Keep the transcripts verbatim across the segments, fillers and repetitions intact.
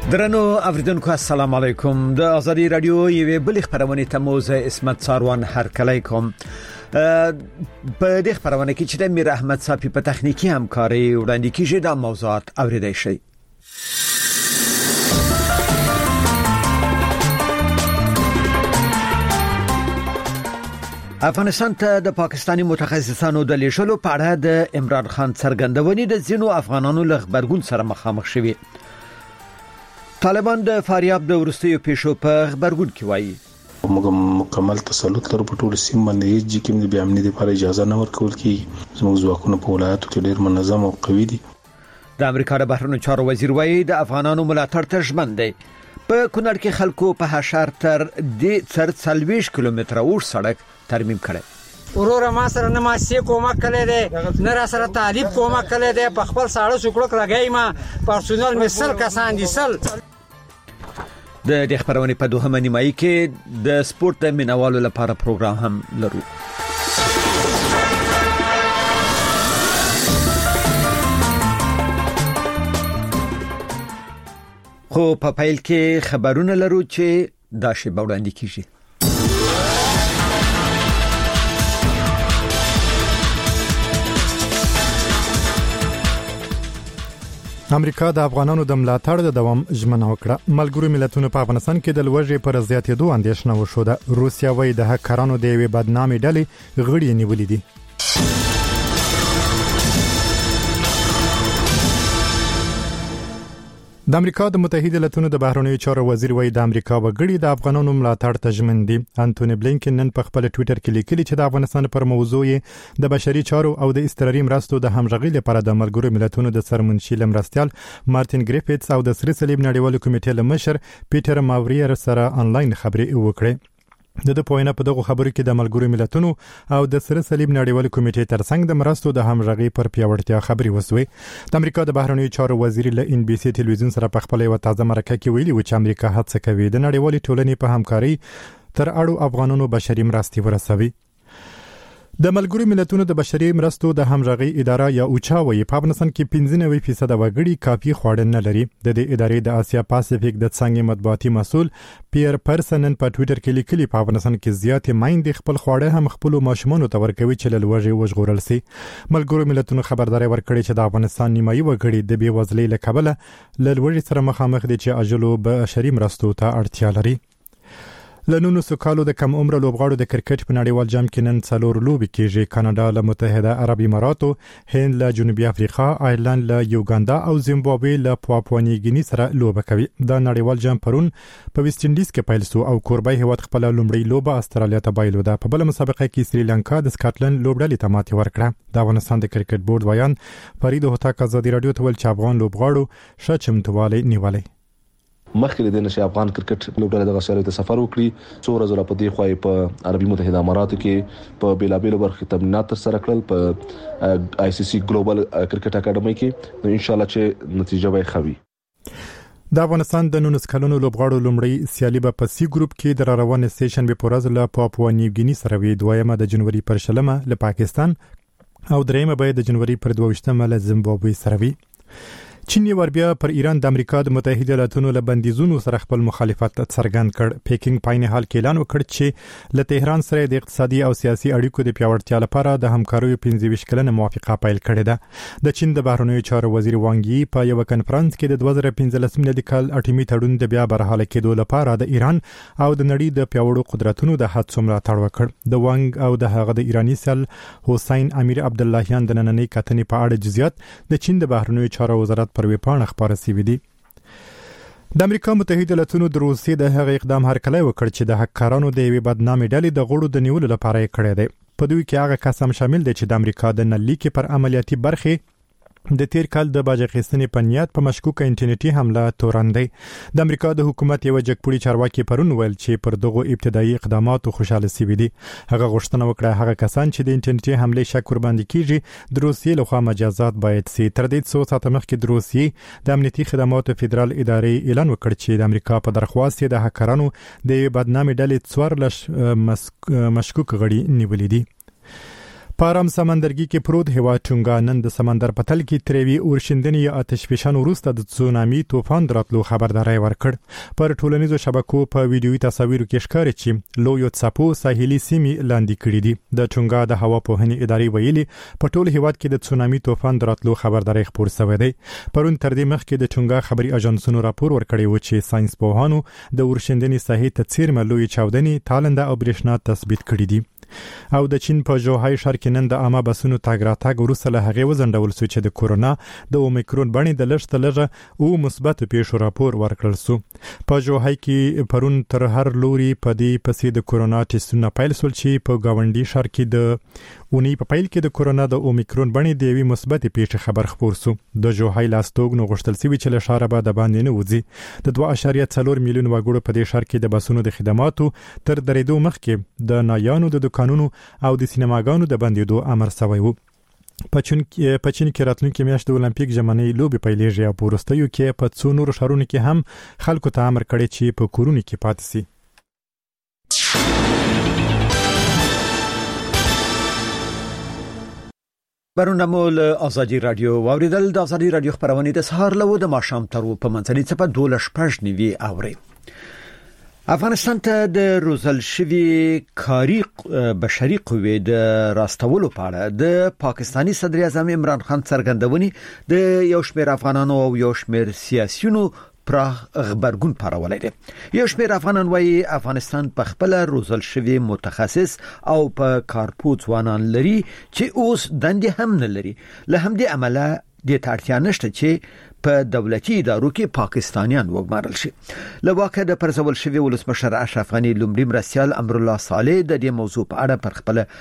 درنو اوریدونکو السلام علیکم. د ازادي رادیو یوې بل خبرونه ته موزه اسمت ساروان هرکلی کوم. په دې خبرونه کې چې د میر احمد صافي په تخنیکی همکاري وړاندې کیږي د موضوعات اوریدای شي. افغانستان ته د پاکستانی متخصصانو د لیشلو په اړه د عمران خان څرګندونې د ځینو افغانانو له خبرګون سره مخامخ شوي. طالبان د فاریاب د ورستیو پیښو په خبرګون کې وایي موږ مکمل تسلط لرو په ټولو سیمو باندې چې کوم د امنیت لپاره اجازه نه ورکول کیږي. زموږ ځواکونه په ولایتو کې ډېر منظم او قوي دي. د امریکا د بهرنیو چارو وزیر وایي د افغانانو ملاتړ ته ژمن دی. په کونړ کې خلکو په هشار تر د څر څلويش کیلومتره اوږد سړک ترمیم کړی. ورور ما سره نه ما سي کومک کړی دی، نه را سره تعریف کومک کړی دی. په خپل ساړه شکړک لګای ما پرسونل مثال کسان دي سل. د دې خبرونه په دوهمه نیمایي کې د سپورت د مینوالو لپاره پروګرام هم لرو. خو په پیل کې خبرونه لرو چې دا شی وړاندې کیږي. امریکا د افغانانو د ملاتړ د دوام ژمنه وکړه. ملګرو ملتونو په افغانستان کې د لوږې پر زیاتېدو اندېښنه وښوده. روسیا وايي د هکرانو د یوې بدنامې ډلې غړي نیولې دي. د امریکا د متحده ایالاتو د بهرنیو چارو وزیر وایي د امریکا وګړي د افغانانو ملاتړ ته ژمن دي. انټونی بلینکن نن په خپل ټوئیټر کې لیکلي چې د افغانستان پر موضوع د بشري چارو او د استراري مرستو د همغږي لپاره د ملګرو ملتونو د سرمنشي لمرستيال مارټین ګریفټس او د سره صلیب نړیوال کمیټې لمشر پیټر ماوریر سره انلاین خبري وکړه. د د پوینه په دغه خبرو کې د ملګرو ملتونو او د سره صلیب نړیوال کمیټې ترڅنګ د مرستو د همغږي پر پیاوړتیا خبري وسوي. د امریکا د بهرنیو چارو وزیر له ان بي سي ټلویزیون سره په خپل یو تازه مرکه کې ویلي و چې امریکا هڅه کوي د نړیوال ټولنې په همکاري تر اړو افغانانو بشري مرستې ورسوي. د ملګرو ملتونو د بشري مرستو د همغږي اداره یا اوچا وایي په افغانستان کې پنځه نوي فیصد وګړي کافي خواړه نه لري. د دې ادارې د اسیا پاسفیک د څنګه مطبوعاتي مسول پیر پرسنن په ټوئیټر کې لیکلي په افغانستان کې زیاتې مایندې خپل خواړه هم خپل ماشومانو ته ورکوي چې له لوږې وژغورل شي. ملګرو ملتونو خبرداري ورکړې چې د افغانستان نیمایي وګړي د بیوزلۍ له کبله له لوږې سره مخامخ دي چې اجلو بشري مرستو ته اړتیا لري. لنونو سکالو د کم عمر لوبغاړو د کرکټ په نړیوال جام کې نن څلور لوبې کېږي. کاناډا له متحده عرب اماراتو، هند له جنوبي افریقا، آیرلند له یوګاندا او زیمبابوې له پاپوا نیو ګینی سره لوبه کوي. دا نړیوال جام پرون په ویسټ انډیز کې پیل شو او کوربای هیواد خپل لومړی لوبه استرالیا ته بایلوده. په بل مسابقه کې سریلانکا د سکاټلند لوبډلې ته ماتې ورکړه. د افغانستان د کرکټ بورډ ویان فرید هوتک ازادي رادیو ته ول چې افغان لوبغاړو ښه چمتووالی نیولې. مخکې د نشه افغان کرکټ لوبډله د غسیالو ته سفر وکړي. څو ورځې په دې خوای په عربي متحده اماراتو کې په بیلابیلو برخو تمرینات سره کړل په آی سی سی ګلوبل کرکټ اکیډمي کې. نو ان شاء الله چې نتیجه به خوي. د افغانستان د نونس کلونو لوبغاړو لومړی سیالي په سی ګروپ کې د روان سټیشن به پورز له پاپوا نیو ګینی سره وی. دویمه د جنوري پر شلمه له پاکستان او دریمه به د جنوري پر دوه له زیمبابوې سره وی. چین ور بیا پر ایران د امریکا د متحده ایالاتو له بندیزونو سره خپل مخالفت څرګند کړ. پیکینګ پاین حال کې اعلان وکړ چې له تهران سره د اقتصادي او سیاسي اړیکو د پیاوړتیا لپاره د همکاریو پنځه ویشت کلنه موافقه پیل کړې ده. د چین د بهرنیو چارو وزیر وانګ یي په یو کنفرانس کې د دوه زره پنځلس میلادي کال اټومي تړون د بیا برحاله کېدو لپاره د ایران او د نړۍ د پیاوړو قدرتونو د هڅو ملاتړ وکړ. د وانګ او د هغه د ایرانی سل حسین امیر عبد اللهیان د نننۍ کتنې په اړه جزئیات د چین د بهرنیو چارو وزارت پر ویبپاڼه خبره سوي دي. د امریکا متحده ایالاتو د روسیې د هغه اقدام هرکلی وکړ چې د هکرانو د یوې بدنامې ډلې د غړو د نیولو لپاره یې کړی دی. په دوی کې هغه کس هم شامل دی چې د امریکا د نل لیکې پر عملیاتي برخې د تیر کال د باج اخیستنې په نیت په مشکوکه انټرنیټي حمله تورندې. د امریکا د حکومت یو جګپوړي چارواکي پرون ویل چې پر دغه ابتدایي اقداماتو خوشاله سوي دي. هغه غوښتنه وکړه هغه کسان چې د انټرنیټي حمله شک ور باندې کیږي د روسیې لخوا مجازات باید سي. تر دې څو ساعت مخکې د روسیې د امنیتي خدماتو فدرال ادارې اعلان وکړ چې د امریکا په درخواست د هکرانو د بدنامۍ ډلې څوارلس مشکوک غړي نیولې دي. په ارام سمندرګي کې پروت هیواد ټونګا نن د سمندر په تل کې تریوي اورشندنې یا آتش فشان وروسته د تسونامي طوفان دراتلو خبرداري ورکړ پر ټولنیزو شبکو په ویډیوي تصاویرو کې ښکاري چې لویو څپو ساحلي سیمې لاندې کړې دي د ټونګا د هوا پوهنې ادارې ویلي په ټول هیواد کې د تسونامي طوفان دراتلو خبرداري خبر شوې ده پرون تر دې مخکې د ټونګا خبري اژانسونو راپور ورکړی و چې ساينس پوهانو د اورشندنې ساحې ته څیرمه لوی چاودنې تالنده او برېښنا تثبیت کړې دي او د چین په جوهای ښار کې نن د عامه بسونو تاګ راتګ وروسته له هغې وزندول شو چې د کورونا د اومیکرون بڼې د لږ لږه او مثبت پیښو راپور ورکړل شو په جوهای کې پرون تر هر لوري په دې پسې د کورونا ټیسټونه پیل شول چې په گاونډي ښار کې د اونۍ په پیل کې د کورونا د اومیکرون بڼې د یوې مثبت پیښې خبر خبر شو د جوهای لاستوګ نو غوښتل شوی چې له ښاره به د باندې نه وځي د دوه اعشاریه څلور میلیون وګړو په دې ښار کې د بسونو د خدماتو تر درېدو مخکې د نایانو د دکانونو او د سینماګانو د بندیدو امر شوی و پچین پچین کې راتلونکي میاشت د اولمپیک ژمنې لوبې پیلېږي او پورستیو کې په څو نور شهرونو کې هم خلکو ته امر کړی چې په کورونو کې پاتې شي برون مول ازادي رادیو واوریدل د ازادي رادیو خبرونه د سهار له د ماښام تر په منځني څه په دولش پښ نیوي اوري افغانستان ته د روزل شوی کاری بشري قوې د راستولو په اړه د پاکستانی صدر اعظم عمران خان څرګندونې د یو شمېر افغانانو او یو شمېر سیاسيونو پر خبرګون پارولای دي یو شمېر افغانان وايي افغانستان په خپل روزل شوی متخصص او په کارپوت ځوانان لري چې اوس دندې هم نه لري له همدې عمله د تړتیا نشته چې په دولتي ادارو کې پاکستانیان وګمارل شي لواکه د پرزول شوی ولسمشر اشرف غنی لومړی مرستیال امر الله صالح د دې موضوع په اړه پر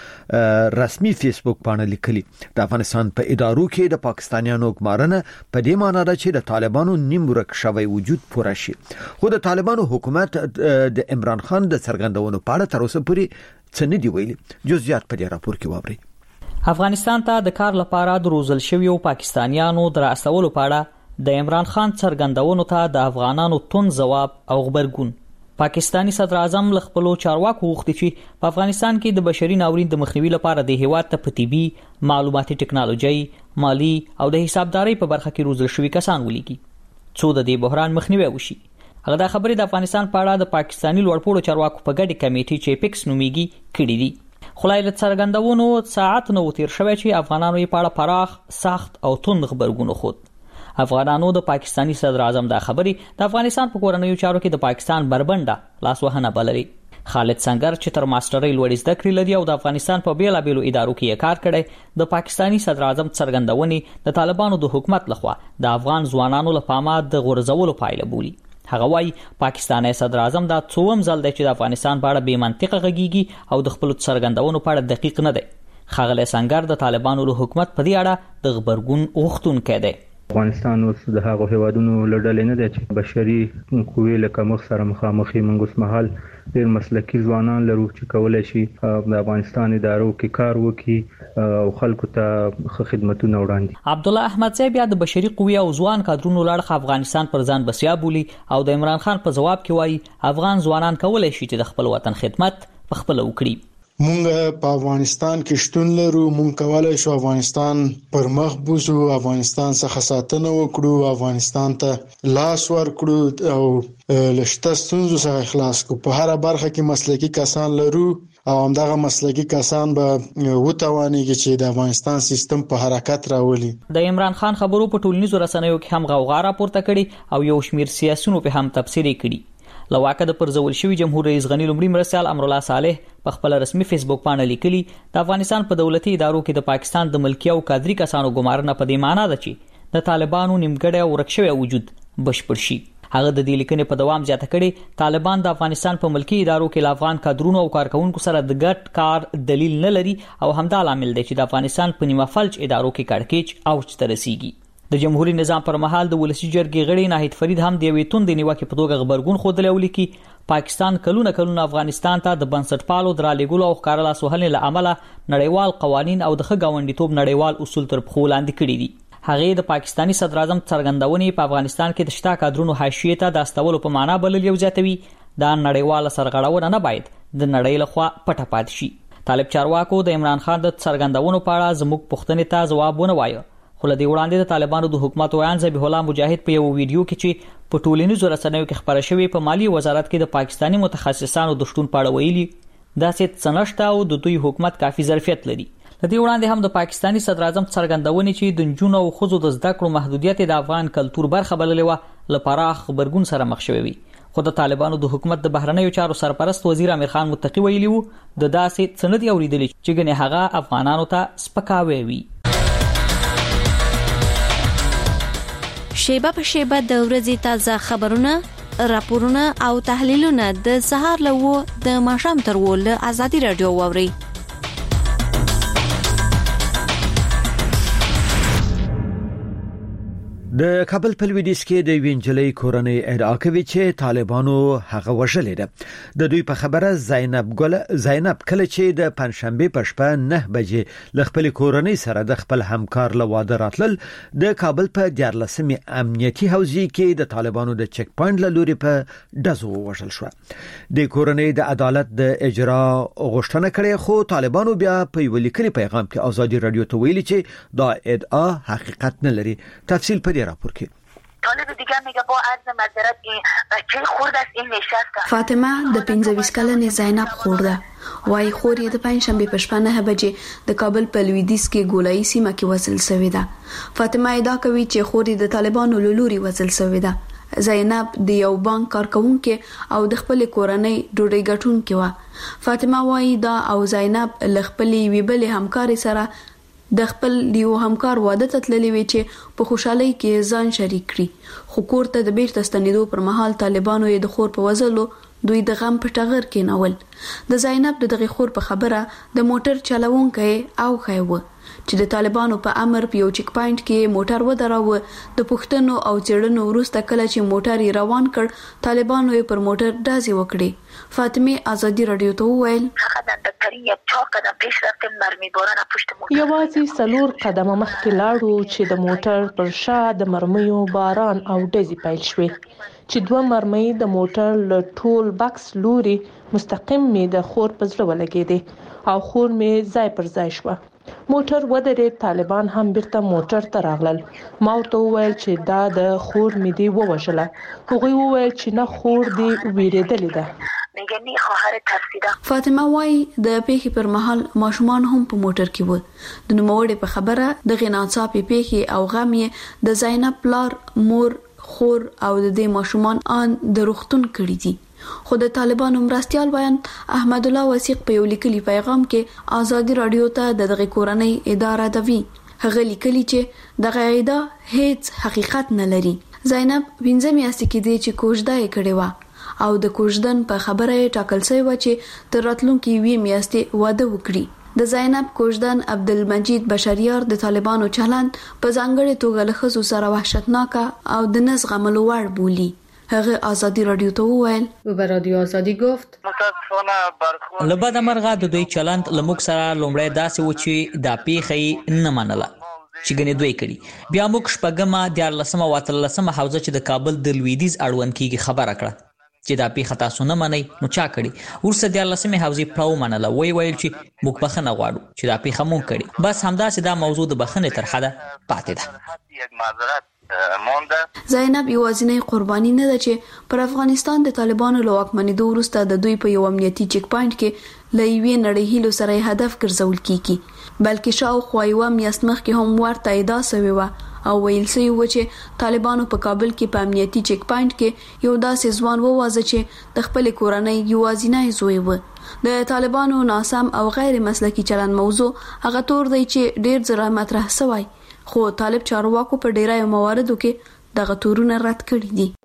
خپل رسمي فیسبوک باندې لیکلي د افغانستان په ادارو کې د پاکستانیانو وګمارنه په دې معنی ده چې د طالبانو نیم ورک شوی وجود پوره شي خو د طالبانو حکومت د عمران خان د څرګندونو په اړه تر اوسه پورې څه نه دی ویلي جزئیات په دې راپور کې واوري افغانستان ته د کار لپاره د روزل شویو پاکستانیانو دراسولو په اړه د عمران خان څرګندونو ته د افغانانو تون جواب او خبرګون پاکستانی صدر اعظم ل خپل چارواکو وغوښتي چې په افغانستان کې د بشري ناورین د مخنیوي لپاره د هیواد ته په طبي معلوماتي ټکنالوژي مالی او د حسابدارۍ په برخه کې روزل شوی کسان ولیکي څو د دې بحران مخنیوي وشي هغه د خبرې د افغانستان په اړه د پاکستانی لوړپوړو چارواکو په ګډه کمیټې چې پیکس نومیږي کړي دي خلای له څرګندونو ساعت نو تیر شوی چې افغانانو یې په اړه پراخ سخت او توند خبرګون خود افغانانو د پاکستانی صدر اعظم دا خبرې د افغانستان په کورنیو چارو کې د پاکستان بربنده لاسوهنه بللي خالد سنگر چې تر ماسترۍ لوړ زده کړې لري او د افغانستان په بیلابېلو ادارو کې کار کړی د پاکستانی صدر اعظم څرګندونې د طالبانو د حکومت لخوا د افغان ځوانانو لپاره د غورځولو پایله بولي هغه وايي پاکستاني صدر اعظم دا څوم ځل دی چې د افغانستان په اړه بې منطقه غږیږي او د خپل څرګندونو په اړه دقیق نه دی خغله سنگر د طالبانو له حکومت په دې اړه د خبرګون غوښتونکی دی افغانستان اوس د هغو هیوادونو لړل نه دي چې بشري قوې لکه مخ سره مخامخي منګوس محل ډېر مسلکي ځوانان لرو چې کولای شي د افغانستان ادارو کې کار وکړي او خلکو ته خدمتونه وړاندې عبد الله احمد صاحب د بشري قوې او ځوان کادرونو لړخ افغانستان پر ځان بسیا بولی او د عمران خان په جواب کې وایي افغان ځوانان کولای شي چې د خپل وطن خدمت په خپل وکړي مونږ په افغانستان کې شتون لرو مونږ کولای شو افغانستان پر مخ بوزو افغانستان څخه ساتنه وکړو افغانستان ته لاس ورکړو او لشته ستونزو څخه خلاص کو په هر برخه کې مسلکي کسان لرو او همدغه مسلکي کسان به وتوانیږي چې د افغانستان سیستم په حرکت راولي د عمران خان خبرو په ټولنیزو رسنیو کې هم غوغا راپورته کړي او یو شمیر سیاسيونو په هم تفسیر کړي لواکه د پرزول شوی جمهور رئیس غنی لومړي مرستیال امر الله صالح په خپل رسمي فیسبوک باندې لیکلي د افغانستان په دولتي ادارو کې د پاکستان د ملکی او کادري کسانو ګمارنه په دې معنی ده چې د طالبانو نیمګړی او ورکشوي وجود بشپړ شي هغه د دې لیکنې په دوام زیاته کړي طالبان د افغانستان په ملکی ادارو کې د افغان کادرونو او کارکونکو سره د ګډ کار دلیل نه لري او همدا عامل دی چې د افغانستان په نیمه فلج ادارو کې کړکېچ اوج ته رسیږي د جمهوریت نظام پر مهال د ولسی جرګې غړي ناهید فرید هم د یوې توندې نیوکې په توګه خبرګون خوده ولیکي پاکستان کلونه کلونه افغانستان ته د بنسټپالو درالېګلو او ښکارا لاسوهنې له امله نړیوال قوانین او د ښه ګاونډیتوب نړیوال اصول تر پښو لاندې کړي دي هغه د پاکستانی صدر اعظم څرګندونې په افغانستان کې د شتا کادرونو حاشیه ته د استولو په معنا بلل یو ځاتوي دا نړیوال سرغړونه نه باید د نړۍ لخوا پټه پات شي طالب چارواکو د عمران خان د څرګندونو په اړه زموږ پوښتنې ته جواب ونه وایه، خو لدې وړاندې د طالبانو د حکومت ویان ذبیح الله مجاهد په یو ویډیو کې چې په ټولنیزو رسنیو کې خبره شوې په مالی وزارت کې د پاکستانی متخصصانو د شتون په اړه ویلي داسې څه نشته او د دوی حکومت کافي ظرفیت لري. لدې وړاندې هم د پاکستانی صدر اعظم څرګندونې چې د نجونو او ښځو د زده کړو محدودیت د افغان کلتور برخه بللې وه له پراخ غبرګون سره مخ شوی وي. خو د طالبانو د حکومت د بهرنیو چارو سرپرست وزیر امیر خان متقی ویلي وو د داسې څه نه دي اورېدلي چې ګنې هغه افغانانو ته سپکاوی وي. شیبه په شیبه د ورځې تازه خبرونه، راپورونه او تحلیلونه د سهار له و د ماښام تر و له ازادي رادیو واوري. د کابل په لویدیځ کې د وینجلې کورنۍ ادعا کوي چې طالبانو هغه وژلې ده. د دوی په خبره زینب ګل زینب کله چې د پنځشنبه په شپه نه بجې ل خپل کورنۍ سره د خپل همکار له واده راتلل د کابل په دیارلسمې امنیتي حوزې کې د طالبانو د چک پوینټ له لوري په دزو وژل شو. د کورنۍ د عدالت د اجرا غوښتنه کړې، خو طالبانو بیا په یو لیکلي پیغام کې ازادي رادیو ته ویلي چې دا ادعا حقیقت نه لري. تفصیل په راپور کې طالب دیگه میگه با عرض معذرت این بچه خورد است این نشست. فاطمه د پنځه ویشت کلنې زینب خورده وای خور یې د پنځشنبه په شپه نه بجې د کابل په لویدیځ کې ګولایي سیمه کې وصل شوې ده. فاطمه ادعا کوي چې خور یې د طالبانو له لوري وصل شوې ده. زینب د یو بانک کارکونکې او د خپل کورنۍ ډوډۍ ګټونکې و. فاطمه وای دا او زینب له خپل ویبلې همکاري سره د خپل دیو همکار واده ته تللی وی چې په خوشحالي کې ځان شریک کړي، خو کور ته د بیرته ستنېدو پر مهال طالبانو یې د خور په وزلو دوی د غم په ټغر کې ناول. د زینب د دغه خور په خبره د موټر چلوونکی او خایو چې د طالبانو په امر په یو چک پوینټ کې موټر ودراوه. د پښتنو او چړنو وروسته کله چې موټر روان کړ طالبانو یې پر موټر دازي وکړي. فاطمه ازادي رادیو ته وویل یوازې څلور قدمه مخکې لاړو چې د موټر پر شا د مرمیو باران او ډزې پیل شوې چې دوه مرمۍ د موټر له ټول بکس لوري مستقیم می د خور په زړه ولګېدې او خور می ځای پر ځای شو. موټر ودرې، طالبان هم بیرته موټر ته راغلل. ما ورته وویل چې دا د خور می دی ووژله. هغوی وویل چې نه خور دی ویریدلې ده. میگنی خواهر ترسیده. فاطمه وای د پیخي پر مهال ماشومان هم په موټر کې و. د نوموړي په خبره د غناصاپي پیخي او غم یې د زینب پلار، مور، خور او د دې ماشومان ان د روختون کړی دي. خو د طالبانو مرستيال بیان احمد الله وثیق په یو لیکلي پیغام کې ازادي رادیو ته د دغه کورنۍ اداره دوی هغه لیکلي چې دغه ادعا هیڅ حقیقت نه لري. زینب پنځه میاشتې کې دی چې کوژده یې کړې و او د کوژدن په خبره یې ټاکل شوی و چې تر راتلونکي وی میاشتې واده وکړي. د زینب کوژدن عبدالمجید بشریار د طالبانو چلند په ځانګړي توګه له ښځو سره وحشتناک او د نزغملو وړ بولی. هغه ازادي رادیو ته وویل و به رادیو آزادی گفت لبد مرغه د دوی چلند لموږ سره لومړی داسې و چې دا پیخي نه منله چې ګنې دوی کړي. بیا موږ شپږمه دیارلسمه واتلسمه حوزه چې د کابل د لویدیځ اړوند کېږي خبره کړه چې دا پیخه تاسو نه منئ نو چا کړي. ورسره دیارلسمې حوزې پړاو منله، وی ویل چې موږ بخښنه غواړو چې دا پیخه مونږ کړي. بس همداسې دا موضوع د بخښنې تر حده پاتې ده. زینب یوازینی قربانی نه ده چې پر افغانستان د طالبانو له واکمنېدو وروسته د دوی په یو امنیتي چک پوینټ کې له یوې نړۍ هیلو سره هدف ګرځول کیږي، بلکې شاوخوا یوه میاشت مخکې هم ورته ادعا شوې وه او ویل شوی و چې طالبانو په کابل کې په امنیتي چک پوینټ کې یو داسې ځوان ووازه چې د خپل کورنۍ یوازینی زوی و. د طالبانو ناسم او غیر مسلکي چلند موضوع هغه تور دی چې ډیر ځله مطرح شوی، خو طالب چارواکو په ډیرای مواردو کې دغه تورونه رد کړي دي.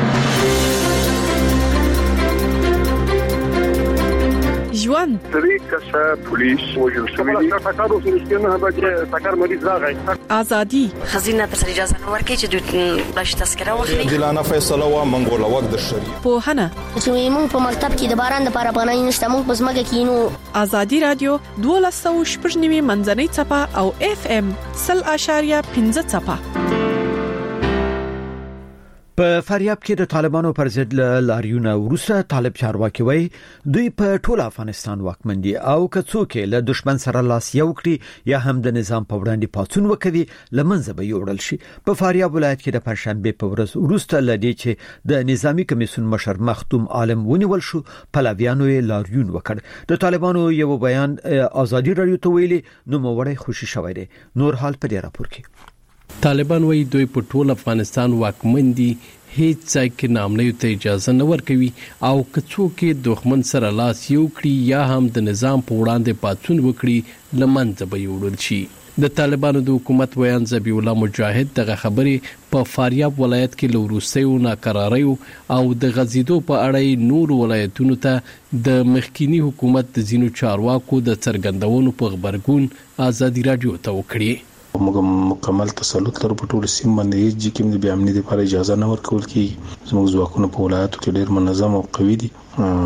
ژوند طریق کسا پولیس وجل شوی دی تکارو سنشتنه هغه تکار مریض راغی ازادي خزینه تر اجازه نه ورکړي چې دوی بلش تذکره واخلي. دلانه فیصله وا منګول وخت د شری په هنه چې موږ په مکتب کې د باران لپاره پناه نشته، موږ په ځمکه کې نو. ازادي رادیو دولس سوه شپږ نوي منځنۍ چپه او اف ام صفر اشاریه پنځه چپه. په فاریاب کې د طالبانو پر ضد لاریونه وروسته طالب چارواکي وایي دوی په ټول افغانستان واکمن دي او که څوک له دشمن سره لاس یو کړي یا هم د نظام په وړاندې پاتون وکړي لمنځه به یوړل شي. په فاریاب ولایت کې د پنځشنبه په ورځ وروسته لدی چې د نظامی کمیسیون مشر مختوم عالم ونیول شو پلاویانو یې لاریون وکړ. د طالبانو یو بیان آزادي رادیو ته ویلي نو موړی خوشي شوی دی. نور حال په دې راپور کې طالبان وایي دوی په ټول افغانستان واکمن دي، هیڅ ځای کې نامنیو ته اجازه نه ورکوي او که څوک دښمن سره لاس یو کړي یا هم د نظام په وړاندې پاتون وکړي لمنځه به یوړل شي. د طالبانو د حکومت ویان ذبیح الله مجاهد دغه خبرې په فاریاب ولایت کې له وروستیو ناکراریو او د غزیدو په اړه نور ولایتونو ته د مخکینی حکومت د ځینو چارواکو د څرګندونو په خبرګون آزادي رادیو ته وکړي. موږ مکمل تسلط لرو په ټول سیمه باندې هیڅ چې کوم د بیا امنیت لپاره اجازه نه ورکول کیږي. زموږ ځواکونه په ولایتو کې ډېر منظم او قوي دي.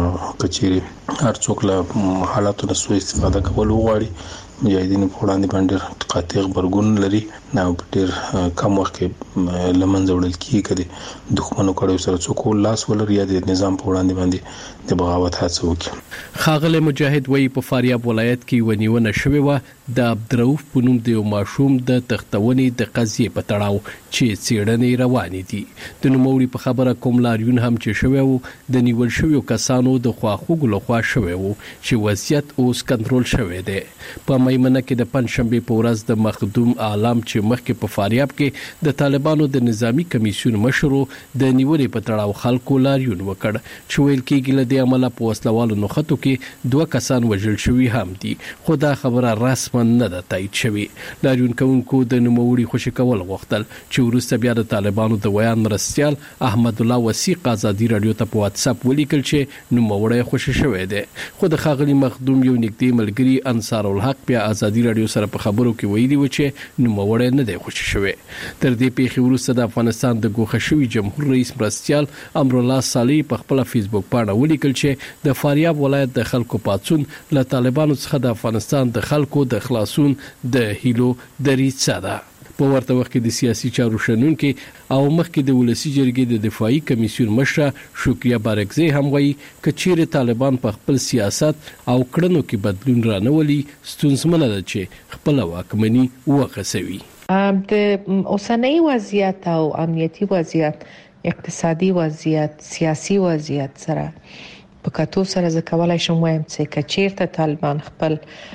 کچېری هر څوک له حالاتو نه سوء استفاده کول وغواړي مجاهدین په وړاندې باندې قاطع خبرګون لري نه په ډېر کم وخت کې لمنځه وړل کیږي کړي دښمنو کړو سره څوک لاس ولر یا د نظام په وړاندې باندې د بغاوت هڅه وکړي. خاغله مجاهد وایي په فاریاب ولایت کې ونیونه شوې و د عبدالرؤف په نوم د یو ماشوم د تختونې د قضیې په تړاو چې څېړنې روانې دي. د نوموړي په خبره کوم لاریون هم چې شوی و د نیول شویو کسانو د خواخوږو لخوا شوی و چې وضعیت اوس کنټرول شوی دی. په میمنه کې د پنځشنبه په ورځ د مخدوم عالم چې مخکې په فاریاب کې د طالبانو د نظامی کمیسیون مشرو د نیولې په تړاو خلکو لاریون وکړ چې ویل کېږي له دې عمله په وسلوالو نښتو کې دوه کسان وژل شوي هم دي، خو دا خبره رسما نه ده تایید شوې. لاریون کوونکو د نوموړي خوشي کول غوښتل چې وروسته بیا د طالبانو د ویان مرستیال احمد الله وثیق آزادي رادیو ته په واتس اپ ولیکل چې نوموړی خوشي شوی دی، خو د ښاغلي مخدوم یو نږدې ملګري انصار الحق بیا آزادي رادیو سره په خبرو کې ویلي و چې نوموړی نه دی خوشي شوی. تر دې پیښې وروسته د افغانستان د ګوښه شوي جمهور رئیس مرستیال امرالله صالح په خپل فیسبوک پاڼه ولیکل چې د فاریاب ولایت د خلکو پاتون له طالبانو څخه د افغانستان د خلکو د خلاصون د هیلو دریڅه ده. په ورته وخت کې د سیاسي چارو شنونکي او مخکې د ولسی جرګې د دفاعي کمیسیون مشره شکریه بارکزی هم وایي کچېره طالبان په خپل سیاست او کړنو کې بدلون رانولي ستونزمنه ده چې خپل واکمني وغځوي. د اوسنۍ وضعیت او امنیتي وضعیت، اقتصادي وضعیت، سیاسي وضعیت سره په کتو سره زه کولای شم وایم چې کچېرته طالبان خپل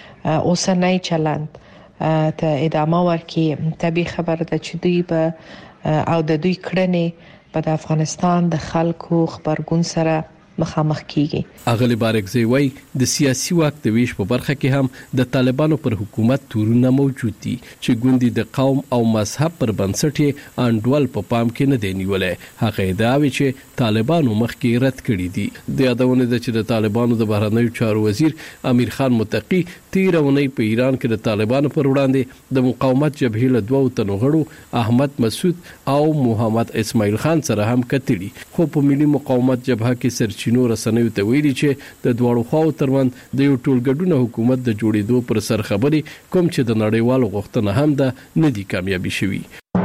اوسنۍ چلند ته ادامه ورکړي طبيعي خبر ده چې دوی به او د دوی کړنې په د افغانستان د خلکو خبرګون سره مخامخ کیږي. اغلی بارکزی وای د سیاسي واک د ویش په برخه کې هم د طالبانو پر حکومت تورونه موجود دي چې ګوندي د قوم او مذهب پر بنسټ انډول په پام کې نه دی نیولې. هغه ادعا چې طالبانو مخکې رد کړی دي. د یادونه ده چې د طالبانو د بهرنیو چارو وزیر امیر خان متقی تیرونی په ایران کې د طالبانو پر وړاندې د مقاومت جبهې له دوه تنو غړو احمد مسعود او محمد اسماعیل خان سره هم کتلی، خو په ملي مقاومت جبهه کې سرچ نو رسنیو ته ویلي چې د دواړو خواو ترمن د یو ټولګډونه حکومت د جوړېدو پر سر خبري کوم چې د نړیوالو غوښتنه هم ده نه دي کامیابی شوي.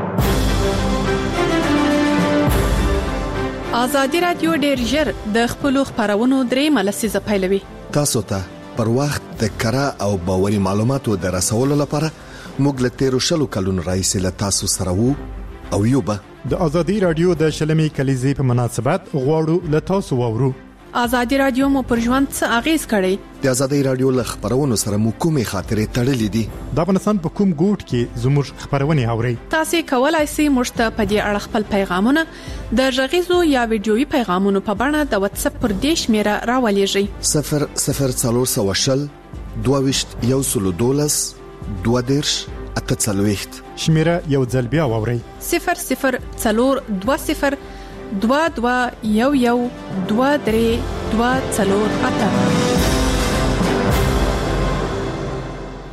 آزادي رادیو ډېر ژر د خپل خبرونو درې ملسیزه پیلوي. تاسو ته پر وخت د کره او باوري معلوماتو د رسولو لپاره موږ له تیرو شلو کلونو راهیسې له تاسو سره وو او یو به د آزادي رادیو د شلمي کلیزې په مناسبت غواړو له تاسو وورو. آزادي رادیو مو پر ژوند څه اغیز کړی؟ د آزادي رادیو له خبرونو سره مو کومې خاطرې تړلې دي؟ د افغانستان په کوم ګوټ کې زموږ خبرونه اوري؟ تاسو کولای شئ موږ ته په دې اړه خپل پیغامونه د غږیزو یا ویډیويي پیغامونو په بڼه د واتس اپ پر دې شمیره راولېږئ. صفر صفر څلور سوه شل دوه ویشت یو سلو دولس دوه دیرش اته څلوېښت شمیره یو ځل بیا واورئ. صفر صفر څلور دوه صفر دوه دوه یو یو دوه درې دوه څلور اته.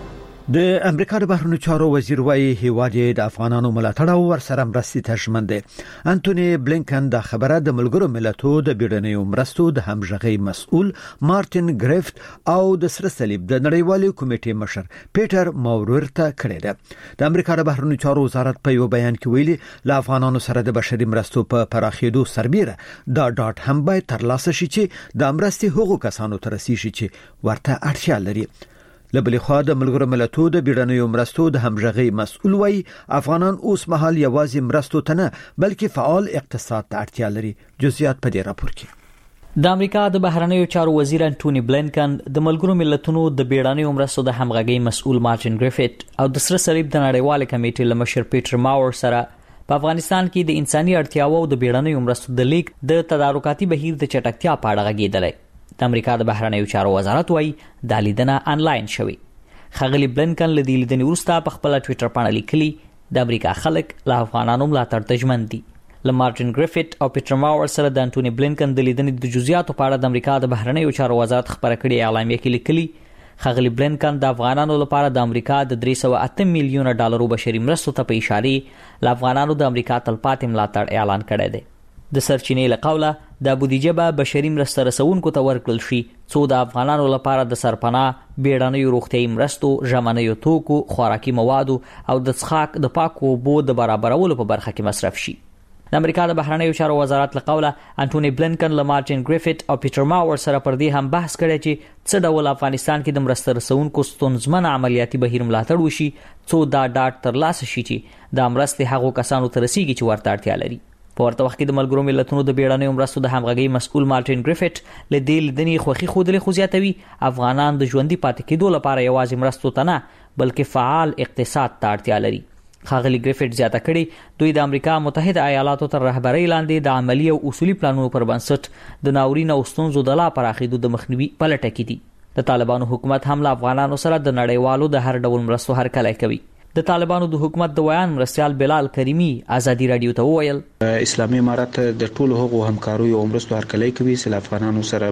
د امریکا د بهرنیو چارو وزیر وايي هیواد د افغانانو ملاتړ او ورسره مرستې ته ژمن دی. انټونی بلینکن د خبره د ملګرو ملتونو د بیړنیو مرستو د همغږي مسؤل مارټین ګریفت او د سره صلیب د نړیوالې کمیټې مشر پیټر ماورور ته کړی دی. د امریکا د بهرنیو چارو وزارت په یو بیان کې ویلي ل افغانانو سره د بشري مرستو په پراخېدو سربېره دا ډاټ هم باید ترلاسه شي چې د مرستې هغو کسانو ته رسیږي چې ورته اړتیا لري. لبلې خوا د ملګرو ملتونو د بیړنیو مرستو د همغږي مسؤل وایي افغانان اوس مهال یوازې مرستو ته نه بلکې فعال اقتصاد ته اړتیا لري. جزئیات په دې راپور کې. د امریکا د بهرنیو چارو وزیر انټونی بلینکن د ملګرو ملتونو د بیړنیو مرستو د همغږي مسؤل مارټین ګریفت او د سره صلیب د نړیوالې کمیټې له مشر پیټر ماور سره په افغانستان کې د انساني اړتیاو د بیړنیو مرستو د لیک د تدارکاتي بهیر د چټکتیا په اړه غږیدل. د امریکا د بهرنیو چارو وزارت وايي د لیدنه آنلاین شوی. خغلی بلینکن له دې لیدنې وروسته په خپل ټوئیټر باندې لیکلي د امریکا خلک له افغانانو ملاتړ ته ژمن دي. له مارټین ګریفت او پیټر ماور سره د انټونی بلینکن د لیدنې د جزئیاتو په اړه د امریکا د بهرنیو چارو وزارت خبره کړې اعلامیه کې لیکلي خغلی بلینکن د افغانانو لپاره د امریکا د درې سوه اته میلیونه ډالرو بشري مرستو ته په اشاره له افغانانو د امریکا تلپاتې ملاتړ اعلان کړی دی. د سرچینې له قوله د بودیجه به بشري مرسته رسونکو ته ورکړل شي څو د افغانانو لپاره د سرپناه بیړنیو روغتیايي مرستو، ژمنیو توکو، خوراکي موادو او د څښاک د پاکو اوبو د برابرولو په برخه کې مصرف شي. د امریکا د بهرنیو چارو وزارت له قوله انټونی بلینکن له مارټین ګریفت او پیټر ماور سره پر دې هم بحث کړی چې څه ډول افغانستان کې د مرسته رسونکو ستونزمن عملیاتي بهیر ملاتړ وشي څو دا ډاټ ترلاسه شي چې د مرستې هغو کسانو ته رسیږي چې ورته اړتیا لري. په ورته وخت کې د ملګرو ملتونو د بیړنیو مرستو د همغږي مسؤل مارټین ګریفت له دې لیدنې خوښي ښودلې خو زیاتوي افغانان د ژوندي پاتې کېدو لپاره یوازې مرستو ته نه بلکې فعال اقتصاد ته اړتیا لري. ښاغلي ګریفت زیاته کړې دوی د امریکا متحده ایالاتو تر رهبرۍ لاندې د عملی او اصولي پلانونو پر بنسټ د ناورین او ستونزو د لا پراخېدو د مخنیوي په لټه کې دي. د طالبانو حکومت هم له افغانانو سره د نړیوالو د هر ډول مرستو هرکلی کوي. د طالبانو د حکومت د ویان مرستيال بلال کریمی ازادي رادیو ته وویل اسلامي امارات د ټولو هغو همکاریو او مرستو هرکلی کوي چې افغانانو سره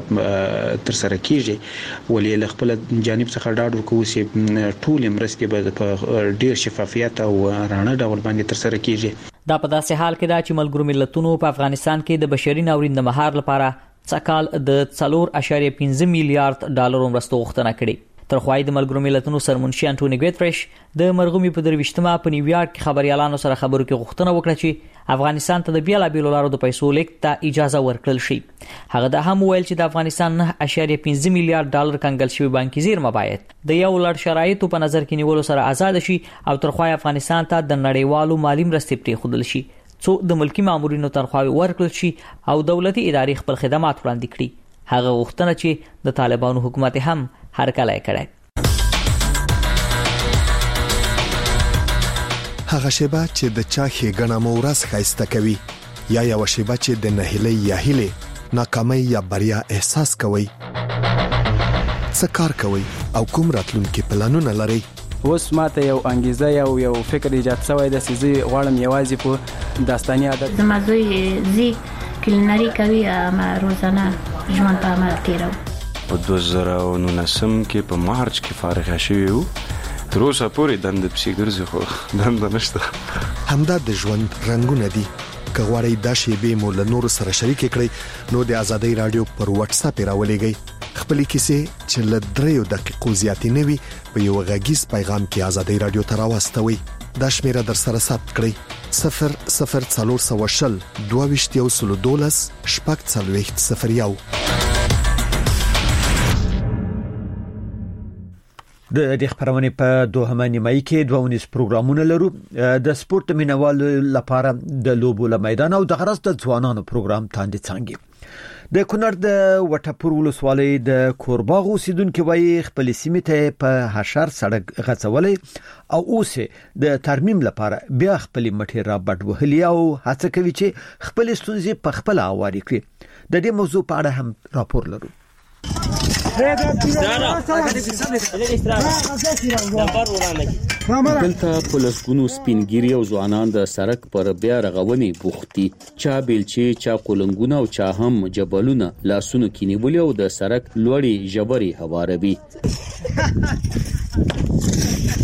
تر سره کیږي ولې له خپل جانب څخه ډاډ ورکوي چې ټول مرستې به په ډیر شفافیت او رڼا ډول باندې تر سره کیږي. دا په داسې حال کې دا چې ملګرو ملتونو په افغانستان کې د بشري ناورین د مهار لپاره څکال د څلور اعشاریه پنځه میلیارډ ډالر مرستو غوښتنه کړې. تر خوای د ملګرو ملتونو سرمنشي انټونی ګوتریش د مرغومي په درويشتمه په نیویارک کې خبريالانو سره خبرو کې غوښتنه وکړه چې افغانستان ته د بیلا بیلو لارو د پیسو لیک ته اجازه ورکړل شي. هغه د هم ویل چې د افغانستان نه اعشاریه پنځه میلیارډ ډالر کنګل شوی بانکي زیرمه باید د یو لړ شرایطو په نظر کې نیولو سره آزاد شي او تر خوای افغانستان ته د نړیوالو مالی مرستې پرې خودل شي څو د ملکی مامورینو تنخواوي ورکړل شي او دولتي ادارې خپل خدمات وړاندې کړي. هغه غوښتنه چې د طالبانو حکومت هم هرکلی کړی. هغه شیبه چې د چا ښېګڼه مو ورځ ښایسته کوي یا یو شیبه چې د نهیلۍ یا هیلې ناکامۍ یا بریا احساس کوي. څه کار کوي او کوم راتلونکي پلانونه لري؟ اوس ماته یو انګیزه یو یو فکر ایجاد شوی د سيزي غواړم یوازې په داستاني عادت زما زوی زی کلینری کوي ما روزانه ژوند په عمل تیرو. په دوه زره او نولسم کې په مارچ کې فارغ شوی وو. تر اوسه پورې دند پسې ګرځي خو دند نشته. همدا د ژوند رنگونه دي. که غواړئ دا شیبې مو له نورو سره شریک کړئ نو د ازادۍ رادیو پر واتس اپ راولېږئ. خپلې کیسې چې له دریو دقیقو زیاتې نه وي په یو غږیز پیغام کې ازادۍ رادیو ته راواستوئ. دا شمیره در سره ثبت کړئ صفر صفر څلور سوه شل دوه ویشت یو سلو دولس شپږ څلوېښت صفر یو. د دې خبرونه په دوهمه نیمایي کې دوه ونیس پروګرامونه لرو. د سپورت مینوالو لپاره د لوبو له میدان او د غرض د ځوانانو پروګرام تاندې څنګه. د کونړ د وټپور ولسوالۍ د کورباغ اوسیدونکو وایي خپل سیمه ته په حشر سړک غځولې او اوسه د ترمیم لپاره بیا خپل مټي را بډ وهلي او هڅه کوي چې خپل ستونزې په خپل اواري کړي. د دې موضوع په اړه هم راپور لرو. دلته پولیسونو سپینګيري او ځوانان د سړک پر بیا رغونې بوختي چا بیلچې چا قولنګونه او چا هم جبلونه لاسونو کې نیولې او د سړک لوړې جبري هواروي.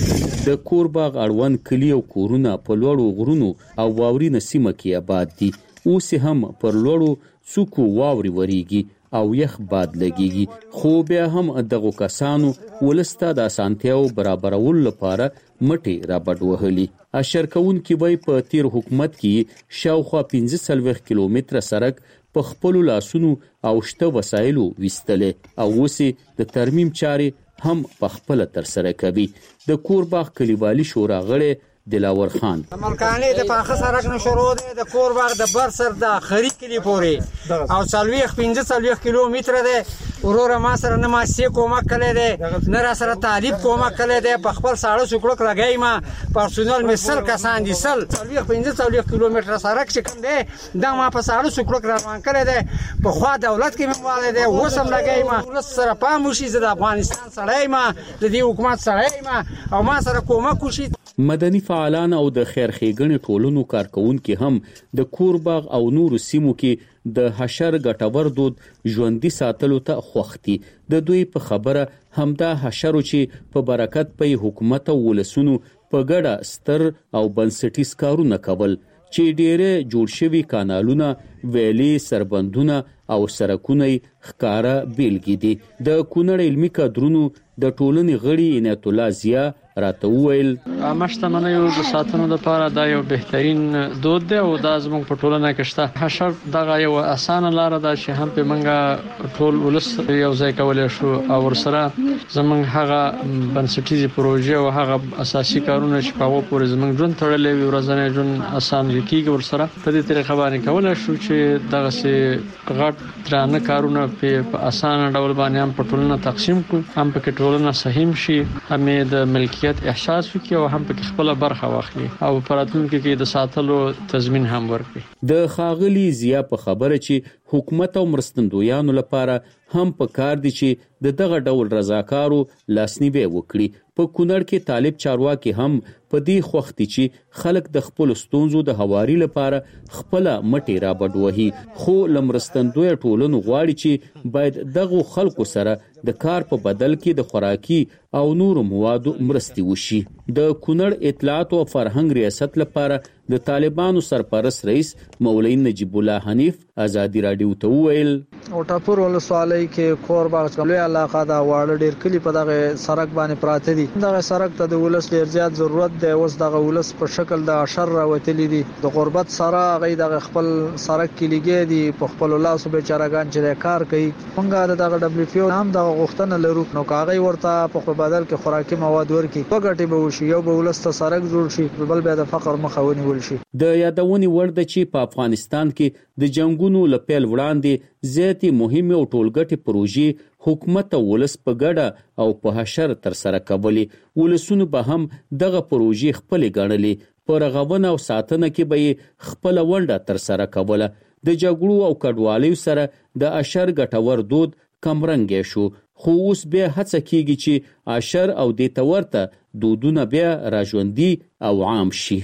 د کورباغ اړوند کلی او کورونه په لوړو غرونو او واورینه سیمه کې آباد دي. اوس هم پر لوړو څوکو واوري وریږي او یخ باد لګيږي، خو بیا هم دغه کسانو ولسته د اسانتیاو برابرولو لپاره مټي را بډ وهلي. اشر کوونکي وای په تیر حکومت کې شاوخوا پنځه څلوېښت کیلومتره سړک په خپل لاسونو او شته وسایلو وستلې او اوس د ترمیم چارې هم په خپل تر سره کوي. د کورباغ کلیوالي شورا غړي دلاور خان ملکاني د پاخه سرک نه شروع دی د کورباغ د بر سر د خري کلی پورې او څلوېښت پنځه څلوېښت کیلومتره دی. ورور ما سره نه ما سي کومک کړی دی، نه را سره طالب کومک کړی دی. په خپل ساړه سوکړک لګای ما پرسونل مسل کسان دي سل څلوېښت پنځه څلوېښت کیلومتره سرک چې کوم دی دا ما په ساړه سوکړک روان کړی دی. په خوا دولت کې مواله دی وسم لګای ما ولس سره پام وشي د افغانستان سړی ما د دې حکومت سړی ما او ما سره کومک وشي. مدني فعالان او د خیر ښېګڼې ټولنو کارکونکي هم د کورباغ او نورو سیمو کې د حشر ګټور دود ژوندۍ ساتلو ته خوښ دي. د دوی په خبره همدا حشرو چې په برکت په حکومت او ولسونو په ګډه ستر او بنسټیز کارونه کول چې ډېره جوړ شوي کانالونه، ویلې، سربندونه او سرکونه ښکارا بیلګې دي. د کونړ علمي کادرونو د ټولنې غړي عنایت الله ضیا راته وویل عامه شتمنیو د ساتنو لپاره دا یو بهترین دود دی او دا زموږ په ټولنه کې شته. حشر دغه یو اسانه لار ده چې هم په منګه ټول ولس یو ځای کولای شو او ورسره زموږ هغه بنسټیزي پروژې او هغه اساسي کارونه چې په هغه پورې زموږ ژوند تړلې وي ورځنی ژوند اسان کیږي. ورسره په دې طریقه باندې کولای شو چې دغه سي غټ درانه کارونه په اسانه ډول باندې هم په ټولنه تقسیم کړو، هم په ټولنه سهم شي، هم د ملکیت احساس وکړي او هم په خپل برخه واخلي او پراتونکو کې د ساتلو تضمین هم ورکړي. د خاغلی ضیا په خبره چې حکومت او مرستندویانو لپاره هم په کار دي چې د دغه ډول رضاکارو لاسنیوي وکړي. په کونړ کې طالب چارواکي هم په دې خوختي چې خلک د خپل ستونزو د هواري لپاره خپل مټي را بډوهي، خو لمرستندوی ټولنو غواړي چې باید دغه خلکو سره د کار په بدل کې د خوراکي او نورو موادو مرستي وشي. د کونړ اطلاعات او فرهنګ ریاست لپاره د طالبانو سرپرست رئیس مولوی نجیب الله حنیف ازادي رادیو ته وویل او ټاپور ولسوالۍ کې کورباغ کلوي علاقه دا واړه ډیر کلی په دغه سرک باندې پراته دي. دغه سرک ته د ولس ډیر زیات ضرورت دی. اوس دغه ولس په شکل د اشر راوتلی دي د غربت سره غي دغه خپل سرک کې لګي دي په خپل لاسو بیچارهګان چې کار کوي. مونږه دغه دبليو پی او هم دغه غوښتنه لرو نو کاغی ورته په بدل کې خوراکي مواد ورکړي وګټي به وشي یو به ولس ته سرک جوړ شي بل به د فقر مخه ونیول شي. د یادونې وړ ده چې په افغانستان کې د جنگونو لپیل وړاندې زیاتې مهمه او ټولګټي پروژې حکومت او ولس په ګډه او په حشر تر سره کولې. ولسونو به هم دغه پروژې خپل ګڼلې، په رغونه او ساتنه کې به خپل ونډه تر سره کوله. د جګړو او کډوالۍ سره د اشر ګټور دود کمرنګ شو، خو اوس بیا هڅه کیږي چې اشر او د تورته دودونه بیا راژوندي او عام شي.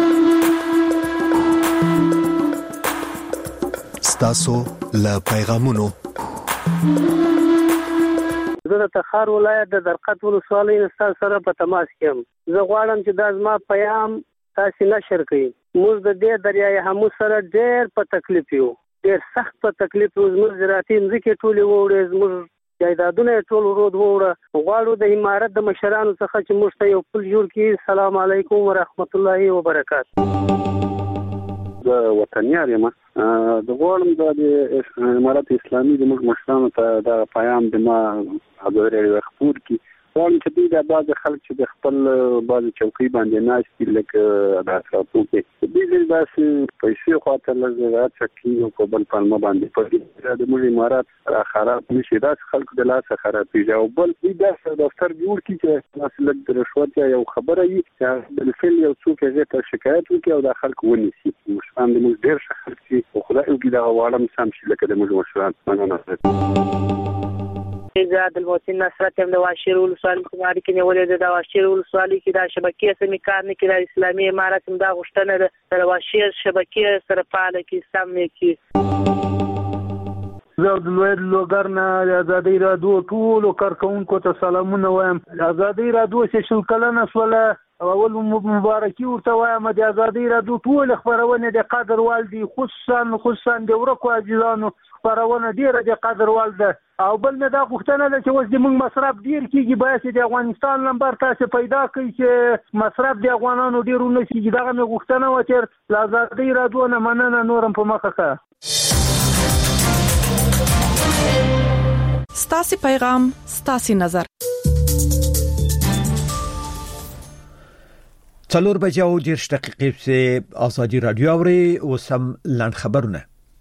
ستاسو له پیغامونو زه د تخار ولایت د درقد ولسوالۍ استاد سره په تماس کې یم. زه غواړم چې دا زما پیغام تاسو نشر کړئ. موږ د دې دریای همو سره ډېر په تکلیف یو، ډېر سخت په تکلیف یو. زموږ زراعتي ځمکې ټولې ووړې، زموږ جایدادونه ټول ورود ووړه. غواړو د امارت د مشرانو څخه چې موږ ته یو پل جوړ کړي. السلام علیکم ورحمت الله وبرکاته. د وطنیار یم د غواړم د امارت اسلامي د موږ مشرانو ته د پیغام د ما حاضر خبر کی غواړم چې دوی د بعض خلک چې د خپل بعض چوکۍ باندې ناشتي لکه د اطرافو کې دوی داسې پیسې خاطر لږ چکی او په بل پلمه باندې په د موږ امارات خراب نشي داس خلکو د لاس خراب پیږي او بل دوی داسې دفتر جوړ کی چې تاسو لږ د رشوت یا یو خبره یي چې بل فل یو څوک هغه ته شکایت وکړي او د خلکو ونیسي. مشران د موږ ډېر ښه خلک دي او خدای وکړي دا غواړم سم شي لکه د موږ مشران. مننه. زاد الموسین نصرت هم د واشیر ولسوالۍ په ماري کې نیولې د واشیر ولسوالۍ کې د شبکې سمې کار نه کړي. اسلامي امارت هم دا غوښتنه ده د واشیر شبکې سره فعال کې سم نه کړي. زه د لوی لوګر نه آزادۍ رادیو ټولو کارکونکو ته سلامونه وایم. آزادۍ رادیو چې شل کلنه سوله اول مبارکي ورته وایم د ازادي راډیو ټول خبرونه د قدر وال دي خصوصا خصوصا د ورکو عزیزانو خبرونه ډیره د قدر وال ده او بل نه دا غوښتنه ده چې اوس د موږ مصرف ډیر کیږي باید د افغانستان نمبر تاسو پیدا کړئ چې مصرف د افغانانو ډیرونه کیږي دا مې غوښتنه و چې د ازادي راډیو نه مننه نورم په مخه کا ستاسو پیغام ستاسو نظر څلور بجې او دېرش دقیقې په ازادي رادیو اوري او سم لاند خبرونه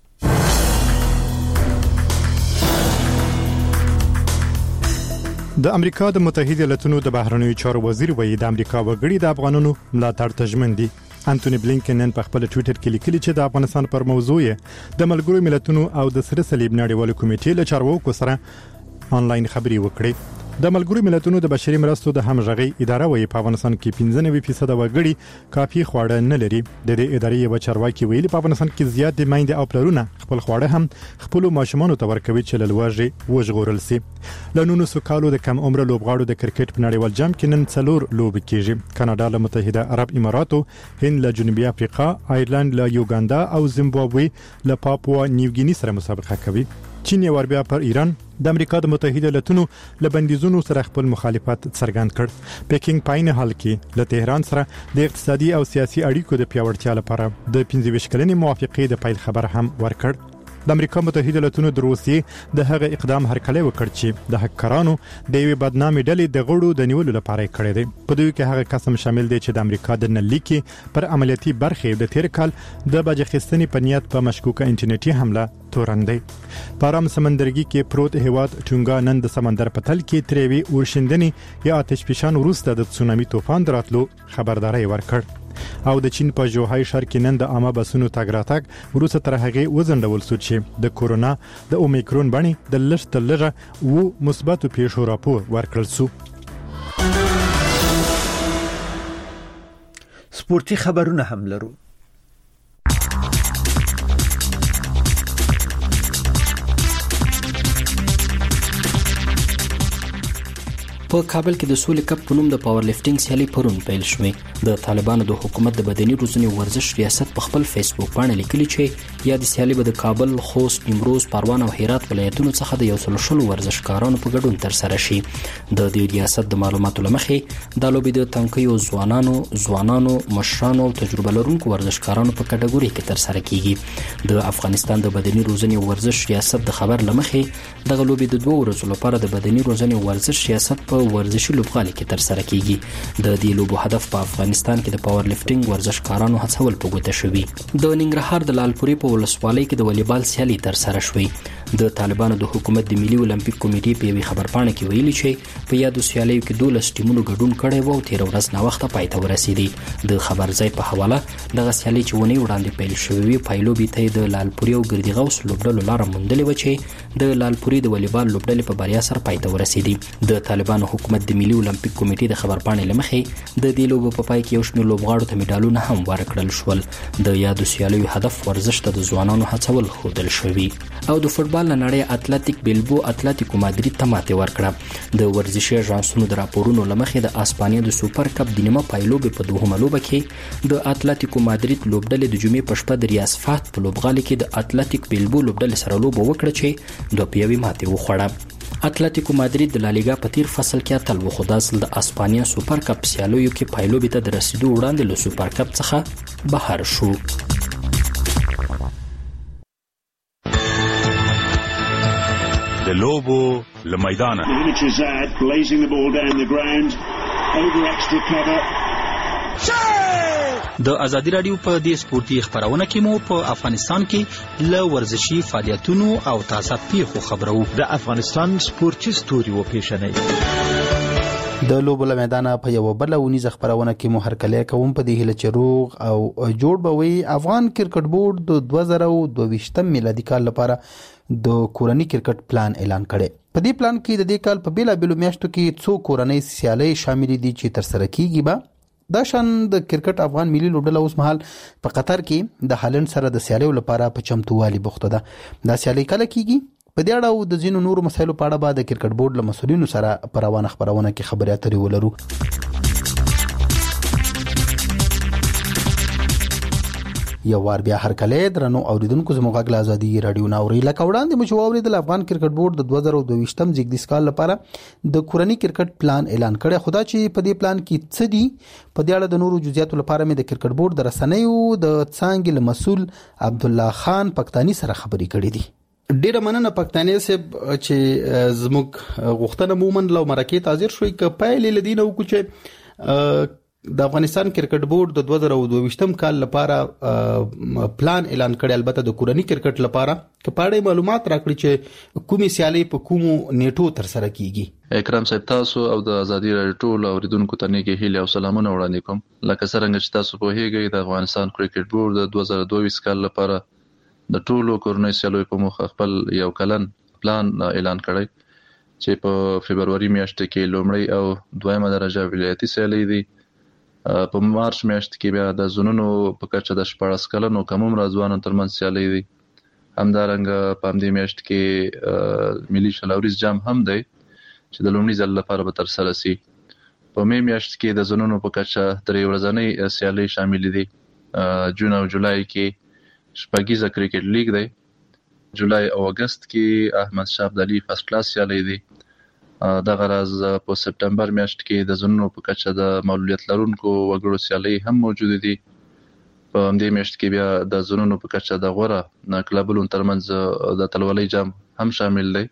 د امریکا د متحده ایالاتونو د بهرنیو چارو وزیر وایي د امریکا وګړي د افغانانو ملاتړ ته ژمن دي. انټونی بلینکن نن په خپل ټوئیټر کې لیکلي چې د افغانستان پر موضوع د ملګرو ملتونو او د سره صلیب نړیوال کمیټې له چارواکو سره آنلاین خبري وکړي. د ملګرو ملتونو د بشري مرستو د همغږي اداره وایي په افغانستان کې پنځه نوي فیصد وګړي کافي خواړه نه لري. د دې ادارې یو چارواکي ویلي په افغانستان کې زیات د مایندې او پلرونه خپل خواړه هم خپل ماشومانو ته ورکوي چې له لوږې وژغورل شي. لنونو سوکالو د کم عمر لوبغاړو د کرکټ په نړیوال جام کې نن څلور لوبې کیږي. کاناډا له متحده عرب اماراتو، هند له جنوبي افریقا، آیرلند له یوګاندا او زیمبابوې له پاپوا نیوګینی سره مسابقه کوي. چین یو بیا پر ایران د امریکا د متحده ایالاتونو له بندیزونو سره خپل مخالفت څرګند کړ. پکینګ پاین حال کې له تهران سره د اقتصادي او سیاسي اړیکو د پیاوړتیا لپاره د پنځه ویشت کلنې موافقې د پیل خبر هم ورکړ. د امریکا متحده ایالاتونو د روسیې د هغه اقدام هرکلی وکړ چې د هکرانو د یوې بدنامي ډلې د غړو د نیولو لپاره کړی دی. په دوی کې هغه قسم شامل دی چې د امریکا د نلیکي پر عملیاتي برخې د تیر کال د باجخستنی په نیت په مشکوکه انټرنیټي حمله تورندې. پارام سمندرګي کې پروت هیواد ټونګا نن د سمندر په تل کې تریوي اورشندنې یا آتش فشان وروسته د تسونامي طوفان دراتلو خبرداري ورکړ. او د چین په جوهای ښار کې نن د عامه بسونو تګ راتګ وروسته تر هغه وزندول شو چې د کورونا د اومیکرون باندې د لږ تر لږه وو مثبت پیښو راپور ورکړل شو. سپورتي خبرونه هم لرو. په کابل کې د سولې کپ په نوم د پاور لیفټینګ سیالي پرون پیل شوې. د طالبانو د حکومت د بدني روزنې ورزش ریاست په خپل فیسبوک باندې لیکلي چې یا د سیالي به د کابل، خوست، نیمروز، پروان او هرات ولایتونو څخه د یو سل شلو ورزشکارانو په ګډون تر سره شي. د دې ریاست د معلوماتو لمخې د لوبي د تنکیو ځوانانو، ځوانانو، مشرانو او تجربه لرونکو ورزشکارانو په کټګوري کې تر سره کیږي. د افغانستان د بدني روزنې ورزش ریاست د خبر لمخې د لوبي د دوه ورځو لپاره د بدني روزنې ورزش ریاست په ورزشي لوبغالي کې تر سره کیږي. د دې لوبو هدف په افغانستان کې د پاور لیفټینګ ورزشکارانو هڅول په ګوته شوی. د ننګرهار د لالپوري په ولسوالۍ کې د والیبال سیالي تر سره شوې. د طالبانو د حکومت د ملي اولمپیک کمیټې په یوه خبرپاڼه کې ویلي چې په یادو سیالیو کې دولس ټیمونو ګډون کړی و او تیر ورځ نا وخته پای ته ورسېدي. د خبر ځای په حواله دغه سیالي چې ونی وړاندې پیل شوې پایلوبي ته د لالپوري او ګردی غوس لوبډلو لار موندلې و چې د لالپوري د والیبال لوبډلې په بریا سره پای ته ورسېدي. د طالبانو حکومت د ملي اولمپیک کمیټې د خبرپاڼې لمخې د دې لوبو په پای کې یو شمېر لوبغاړو ته میډالونه هم ورکړل شول. د یادو سیالیو هدف ورزش ته د ځوانانو هڅول ښودل شوی. او د فوټبال نړۍ اتلتیک بیلبو اتلتیکو مادرید ته ماتې ورکړه. د ورزشي اژانسونو د راپورونو لمخې د اسپانیا د سوپر کپ د نیمه پایلوبې په دوهمه لوبه کې د اتلتیکو مادرید لوبډلې د جمعې په شپه د ریاض فات په لوبغالي کې د اتلتیک بیلبو لوبډلې سره لوبه وکړه چې دوه په یوې ماتې وخوړه. اتلتیکو مادرید د لالیګا په تیر فصل کې اتل و خو د اصل د اسپانیا سوپر کپ سیالیو کې پایلوبې ته د رسیدو وړاندې له سوپر کپ څخه بهر شو. د لوبو له میدانه د ازادي رادیو په دې سپورتي خبرونه کې مو په افغانستان کې له ورزشي فعالیتونو او تازه پیښو خبرو. د افغانستان سپورتي ستوري و پیښنې د لوبو له میدانه په یو بل ونیز خبرونه کې مو هرکلی کوم په دې هله چروغ او جوړ بوي افغان کرکټ بورډ د دوه زره دوه ویشت میلادي کال لپاره د کورنۍ کرکټ پلان اعلان کړي. په دې پلان کې د دې کال په بیلا بیلو میاشتو کې څو کورنۍ سیالۍ شامل دي چې تر سره کیږي. به دا شان د کرکټ افغان ملي لوبډله اوس مهال په قطر کې د هالند سره د سیالیو لپاره په چمتووالي بوخته ده. دا سیالۍ کله کیږي؟ په دې اړه او د ځینو نورو مسایلو په اړه به د کرکټ بورډ له مسؤلینو سره په روانه خبرونه کې خبرې اترې ولرو. یو وار بیا هر کله درنو اوریدونکو زموږ غږ ازادي رادیو ناوري لکه وړاندې مو اوریدل افغان کرکټ بورډ د دوه زره دوه م زیږدیز کال لپاره د کورنۍ کرکټ پلان اعلان کړی. خدا چې په دې پلان کې څه دي په دې اړه د نورو جزئیاتو لپاره مې د کرکټ بورډ د رسنیو د څانګې مسؤل عبد الله خان پښتاني سره خبرې کړې دي. ډیره مننه پښتاني صاحب چې زموږ غوښتنه مومن لو مرکه تاجر شوي ک پایلې لدینه وکړي چې د افغانستان کرکټ بورډ د دوه زره دوه م کال لپاره پلان اعلان کړی، البته د کورنۍ کرکټ لپاره که پاړې معلومات راکړي چې کومي سیالي په کومو نیټو تر سره کیږي. اکرام صاحب تاسو او د ازادي رادیو ټول اوریدونکو ته نیکی هیله او سلامونه وړاندې کوم. لکه څنګه چې تاسو په هیګي د افغانستان کرکټ بورډ د دوه زره دوه کال لپاره د ټولو کورنۍ سیالیو په مخ خپل یو کلن پلان اعلان کړی چې په فبرवरी میاشت کې لومړی او دویمه درجه ولایتي سیالي دي. په مارچ میاشت کې بیا د زونونو په کچه د شپږ کلنو کموم راځوانو ترمنځ سیالي دي. همدارنګه په همدې میاشت کې ملي شلوريز جام هم دی چې د لومړي ځل لپاره به تر سره شي. په می میاشت کې د زونونو په کچه درې ورځنۍ سیالي شامل دي. جون او جولای کې شپږیزه کرکټ لیګ دی. جولای او اگست کې احمد شاه ابدالي فرست کلاس سیالي دي. د غرض په سپتمبر میاشت کې د زونونو په کچه د مولویت لرونکو وګړو سیالي هم موجود دي. په همدې میاشت کې بیا د زونونو په کچه د غوړه کلبونو ترمنځ د تلولۍ جام هم شامل دی.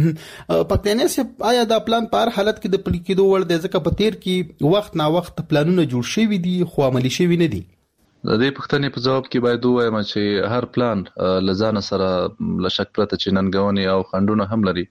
پښتنې سه آیا د پلان په هر حالت کې د پلي کېدو ول د ځکه په تیر کې وخت نا وخت پلانونه جوړ شوي دي خو عملي شوي نه دي. د دې پوښتنې په جواب کې باید ووایم چې هر پلان لزان سره لشک پرته چې ننګونې او خندونه هم لري.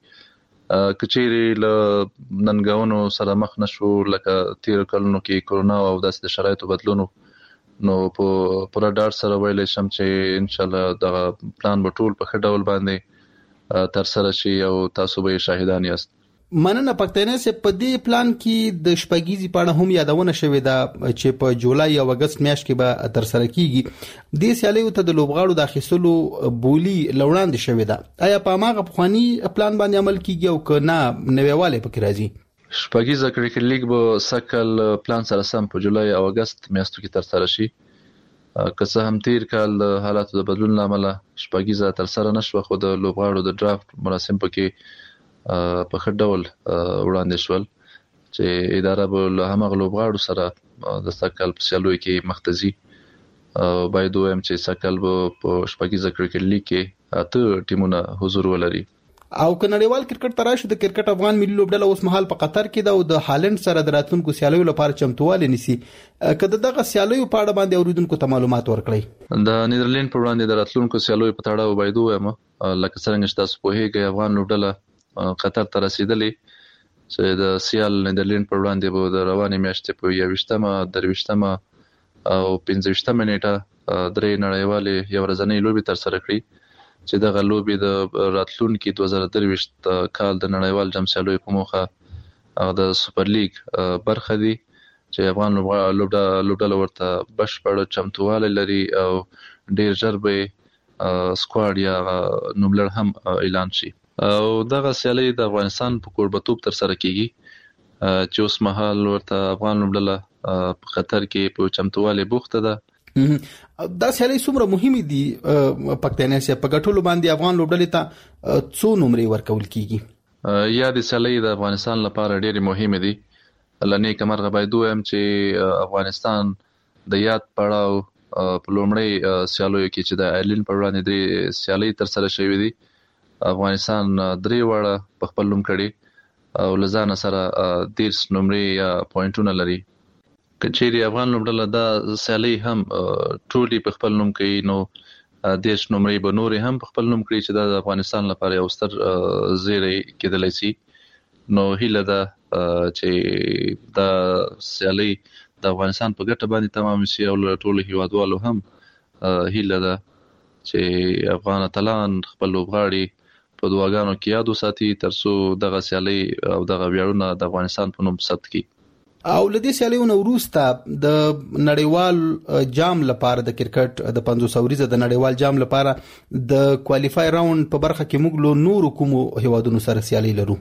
کچېری له ننګونو سره مخ نشو لکه تیر کلونو کې کورونا او داسې د شرایطو بدلونو، نو په پوره ډاډ سره ویلی شم چې ان شاء الله دغه پلان به ټول په ښه ډول باندې تر سره شي او تاسو به شاهدان یاست. مننه پښتنې سه په دې پلان کې د شپږیزي پاڼه هم یادونه شوې ده چې په جولای او اگست میاشت کې به تر سره کیږي. د سیالیو ته د لوبغاړو د اخیستلو بولی لوړاندې شوې ده. آیا په ماغه پخوانی پلان باندې عمل کیږي او کنه نوېواله پکې راځي؟ شپږیزه کرکټ لیګ به سکل پلان سره سم په جولای او اگست میاشتو کې تر سره شي. که څه هم تیر کال د حالاتو د بدلون لامل شپږیزه تر سره نشو، خو د لوبغاړو د ډرافت مراسم پکې په ښه ډول وړاندې شول چې اداره به له همغه لوبغاړو سره د سکل په سیالیو کې مختزي. باید وایم چې سکل به په شپږیزه کرکټ لیګ کې اته ټیمونه حضور ولري. او کنړیوال کرکټ تراشه د کرکټ افغان ملي لوبډله اوس مهال په قطر کې ده او د هالند سره د راتلونکو سیالیو لپاره چمتووالی نیسي. کله دغه سیالیو په اړه باندې اوریدونکو ته معلومات ورکړئ. د نیدرلند په وړاندې د راتلونکو سیالیو په تړاو باید وایم لکه څنګه چې تاسو په هیګي افغان لوبډله قطر ته رسیدلې چې د سیال نیدرلند پر وړاندې به د روانې میاشتې په یوویشتمه درویشتمه او پنځویشتمه نیټه درې نړیوالې یو ورځنۍ لوبې تر سره کړي چې دغه لوبې د راتلونکي دوه زره درویشت کال د نړیوال جام سیالیو په موخه د سوپر لیګ برخه دي چې افغان لوبډله ورته بشپړ چمتووالی لري او ډیر ژر به سکواډ یا نوملړ هم اعلان شي. او دغه سیالي د افغانستان په کوربتوب تر سره کیږي چې اوس مهال ورته افغان لوبډله په خطر کې په چمتووالی بوخته ده. دا سیالي څومره مهمه دي پښتنې سه په ګټلو باندې افغان لوبډلې ته څو نمرې ورکول کیږي؟ یا د سیالي د افغانستان لپاره ډېری مهمه دي. لنې کمرغه باید وایم چې افغانستان د یاد پړاو په لومړی سیالیو کې چې د ایرلند پر وړاندې د سیالي تر سره شوې دي، افغانستان درې وړه په خپل نوم کړي او لزان سره دیرش نمرې یا پوینټونه لري. کچېری افغان لوبډله دا سیالي هم ټولي په خپل نوم کوي، نو دیرش نمرې به نورې هم په خپل نوم کړي چې د افغانستان لپاره یو ستر زیری کېدلی شي. نو هیله ده چې دا سیالي د افغانستان په ګټه باندې تمام شي او ټول هیوادوالو هم هیله ده چې افغان اتلان خپل لوبغاړي په دواګانو کې یاد وساتي ترڅو دغه سیالي او دغه ویاړونه د افغانستان په نوم ثبت کړي. او لدې سیالیو نو وروسته د نړیوال جام لپاره د کرکټ د پنځوس اوریزه د نړیوال جام لپاره د کوالیفای راوند په برخه کې موږ له نورو کومو هیوادونو سره سیالي لرو.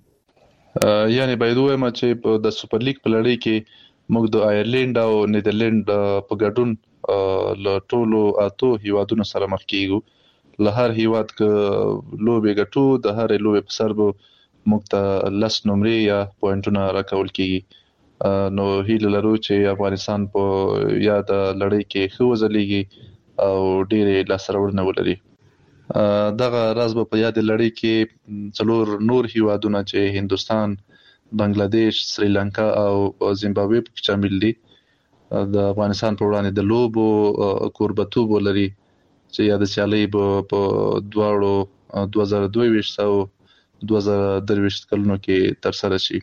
یعنی باید وایم چې د سوپر لیګ په لړۍ کې موږ د ایرلند او نیدرلند په ګډون له ټولو اتو هیوادونو سره مخ کیږو له هر هیواد ک لوبې ګټو د هر لوبې په سر به موږ ته لس نمرې یا پوینټونه راکول کیږي نو هیله لرو چې افغانستان په یاد لړۍ کې ښه وځلېږي او ډېرې لاسته راوړنې ولري دغه راز په یاد لړۍ کې څلور نور هیوادونه چې هندستان بنگلاديش سریلانکا او زیمبابوے په شامل دي د افغانستان په وړاندې د لوبو کوربتوب ولري چې یا د سیالۍ په دواړو دوه زره دوه ویشت او دوه زره درې ویشت کلونو کې تر سره شي.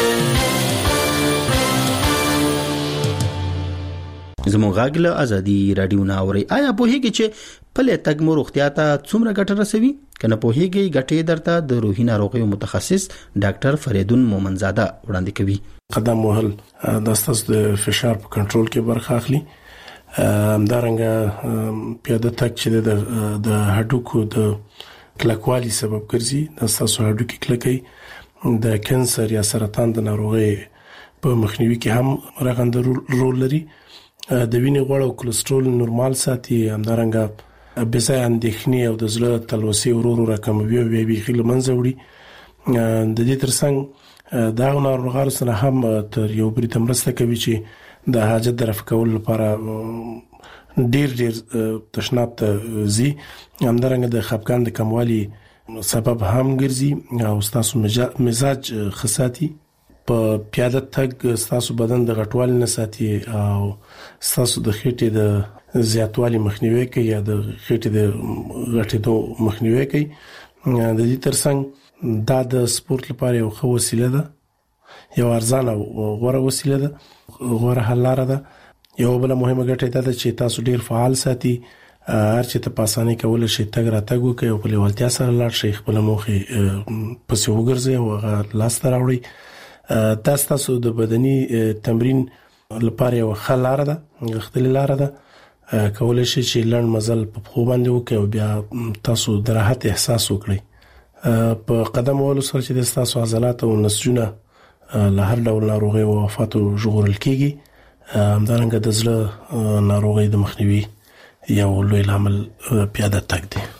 زموږ غاګله ازادي رادیو ناوري آیا په هیګي چې پله تګ مو روغتیا ته څومره ګټه رسوي کنه په هیګي ګټې درته د روحي ناروغیو متخصص ډاکټر فریدون مومنزاده وړاندې کوي. قدم وهل د ستاسو د فشار په کنټرول کې برخه اخلي همدارنګه پیاده تګ چې د د هډوکو د کلکوالي سبب ګرځي د ستاسو هډوکي کلکې د کانسر یا سرطان د ناروغي په مخنیوي کې هم رغنده رول لري د وینې غوړ او کولېسترول نورمال ساتي همدارنګه بځای اندېښنې او د زړه تلوسې ورو راکموي او بیا بیا خل منځ وړي د دې ترڅنګ دا ناروغانو سره هم تر یو بری تمرسته کوي چې د حاجت درف کول لپاره ډیر ډیر تشناب ته زی همدارنګه د خپګان د کموالي سبب هم ګرځي او تاسو مزاج خصاتی په پیاده تګ تاسو بدن د غټوالي نه ساتي او تاسو د خېټې د زیاتوالي مخنیوي کوي یا د خېټې د غټېدو مخنیوي کوي د دې ترڅنګ دا د سپورت لپاره یو ښه وسیله ده یو ارزانه او غوره وسیله ده غوره حل لاره ده. یو بل مهمه ګټه ده چې تاسو ډیر فعال ساتي هر چې ته پاسانه کول شي تګ را تګ وکي او په لیوالتیا سره لاړ شي خپل موخه پسې وګرځي او لاس ته راوړي. تاسو تاسو د بدني تمرین لپاره یو ښه لاره ده غختلې لاره ده کولای شي چې لړن مزل په خو باندې وکي او بیا تاسو د راحت احساس وکړي په قدم وهلو سره چې تاسو عضلات او نسجونه له هر ډول ناروغي او وفاتو ژغورل کیږي همدارنګه د زړه ناروغي د مخنیوي یو لوی عامل پیاده تګ دی.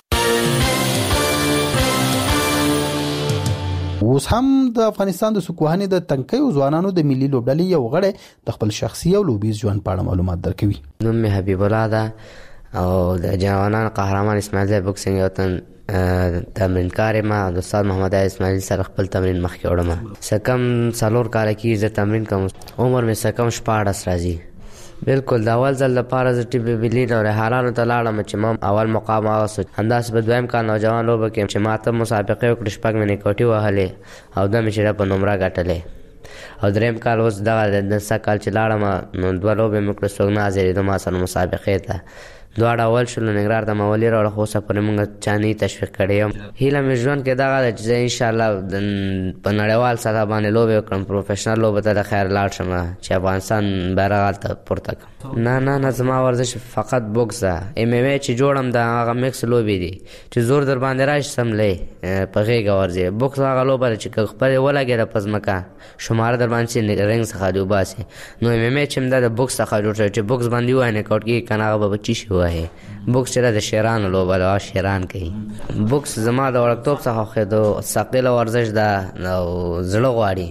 اوس هم د افغانستان د سکوهاني د تنکیو ځوانانو د ملي لوبډلې یو غړی د خپل شخصي او لوبیز ژوند په اړه معلومات درکوي. نوم می حبیب الله ده او د جوانان قهرمان اسماعیل زای بوکسینګ یو تن تمرینکار ما د استاد محمد اسماعیل سره خپل تمرین مخ کې وړم سکم څلور کال کې ز تمرین کوم عمر می سکم شپاړس راځي بالکل دا اول ځل لپاره ز ټي بي بلیډ او حالانو ته لاړم چې ما اول مقام اوسه همداس په دویم کال نوجوان لوب کې چې ماته مسابقه وکړ شپږ منې کوټي وهلې او د مشره په نمبر غټلې او دریم کال اوس دا د سکال چې لاړم نو دوه لوب مې کړ سوګ ناظر د ما سره مسابقه ته دواړه اول شول نګرار د مولي راړه خو سفر موږ چاني تشویق کړی هیله مې ژوند کې دا غواړم چې ان شاء الله په نړیوال سطح باندې لوب وکړم پروفیشنل لوب ته د خیر لاړ شم چې افغانستان بیرغ ته پورته کړم. نه نه نه زما ورزش فقط بوکس ده ام ام ای چې جوړم دا هغه میکس لوبي دي چې زور در باندې راشي سملې په غیږ ورځي بوکس هغه لوب چې خپل ولګي د پزمکا شمار در باندې رنګ څخه دی وباسي نو ام ام ای چې د بوکس څخه جوړ چې بوکس باندې وای نه کوټ کې کناغه به بچی شي وای بوکس چې د شیران لوبه لا شیران کوي بوکس زما د ورکتوب څخه خو د ثقيل ورزش ده او زړه غواړي.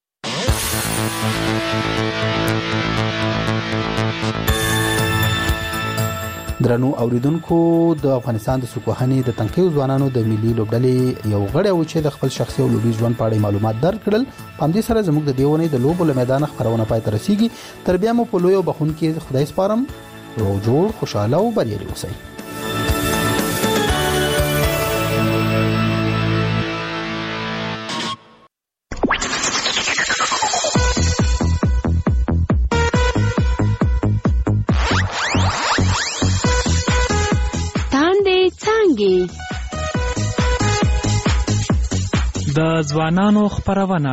درنو اوریدونکو د افغانستان د سکوهاني د تنکیو ځوانانو د ملي لوبډلې یو غړی و چې د خپل شخصي او لوبي ژوند په اړه معلومات درکړل په دې سره زموږ د دیونې د لوبو له میدان خبرونه پای ته رسیدي تر بیا مو په لوی بخون کې خدای سپارم رو جوړ خوشاله او بریالي اوسئ. د ځوانانو خبرونه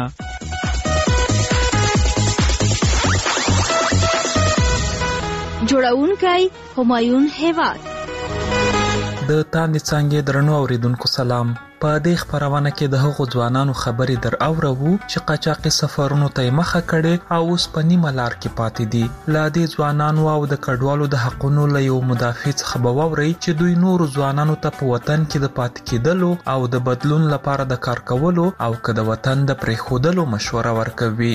جوړونکی همایون هیواد د تاندې څنګه درنو اوریدونکو سلام. په دې خبرونه کې د هغو ځوانانو خبرې در اورو چې قاچاقي سفرونو ته مخه کړي او اوس په نیمه لار کې پاتې دي. لا دې ځوانانو او د کډوالو د حقونو له یو مدافع څخه بووري چې دوی نور ځوانانو ته په وطن کې د پاتې کېدلو او د بدلون لپاره د کار کولو او که د وطن د پرېښودلو مشوره ورکوي.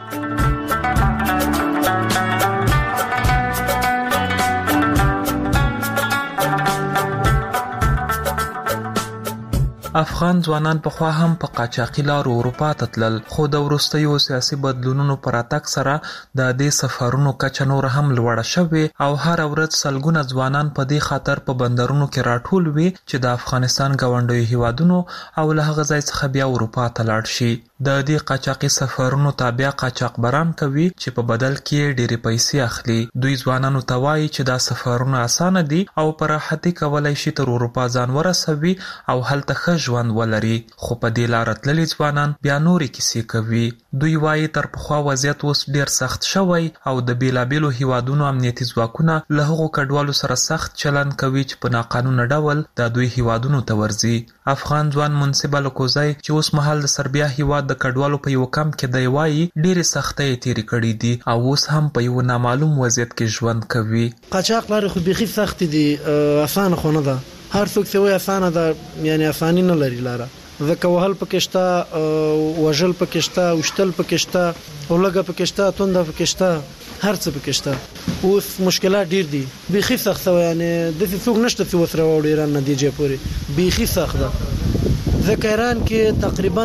افغان ځوانان په خوا هم په قاچاقي لارو اروپا ته تلل، خو د وروستیو سیاسي بدلونونو پر اتک سره د دې سفرونو کچه نور هم لوړه شوې او هر ورځ سلګونه ځوانان په دې خاطر په بندرونو کې راټول وي چې د افغانستان ګاونډیو هیوادونو او له هغه ځای څخه بیا اروپا ته لاړ شي. د دې قاچاقي سفرونو تابع قاچاقبران کوي چې په بدل کې ډېرې پیسې اخلي. دوی ځوانانو ته وایي چې دا سفرونه اسانه دي او په راحتي کولای شي تر اروپا ځان ورسوي او هلته ښه ژوند ولري. خو په دې لار تللي ځوانان بیا نورې کیسې کوي. دوی وایي تر پخوا وضعیت اوس ډېر سخت شوی او د بیلابیلو هیوادونو امنیتي ځواکونه له هغو کډوالو سره سخت چلند کوي چې په ناقانونه ډول د دوی هیوادونو ته ورځي. افغان ځوان منصب الکوزی چې اوس مهال د سربیا هیواد د کډوالو په یو کمپ کې دی وایي ډېرې سختۍ تېرې کړې دي او اوس هم په یو نامعلوم وضعیت کې ژوند کوي. قاچاق لارې خو بیخي سختې دي، اسانه خو نه ده. هر څوک چې وایي اسانه ده، یعنی اساني نه لري لاره. ځکه وهل پکې شته، وژل پکې شته، وشتل پکې شته، اولګه پکې شته، تونده پکې شته، هر څه پکې شته. اوس مشکلات ډیر دي، بیخي سخت شوی. یعنی د څه څوک نشته چې وسره وړي ایران نتیجه پورې بیخي سخت ده. ځکه ایران کې تقریبا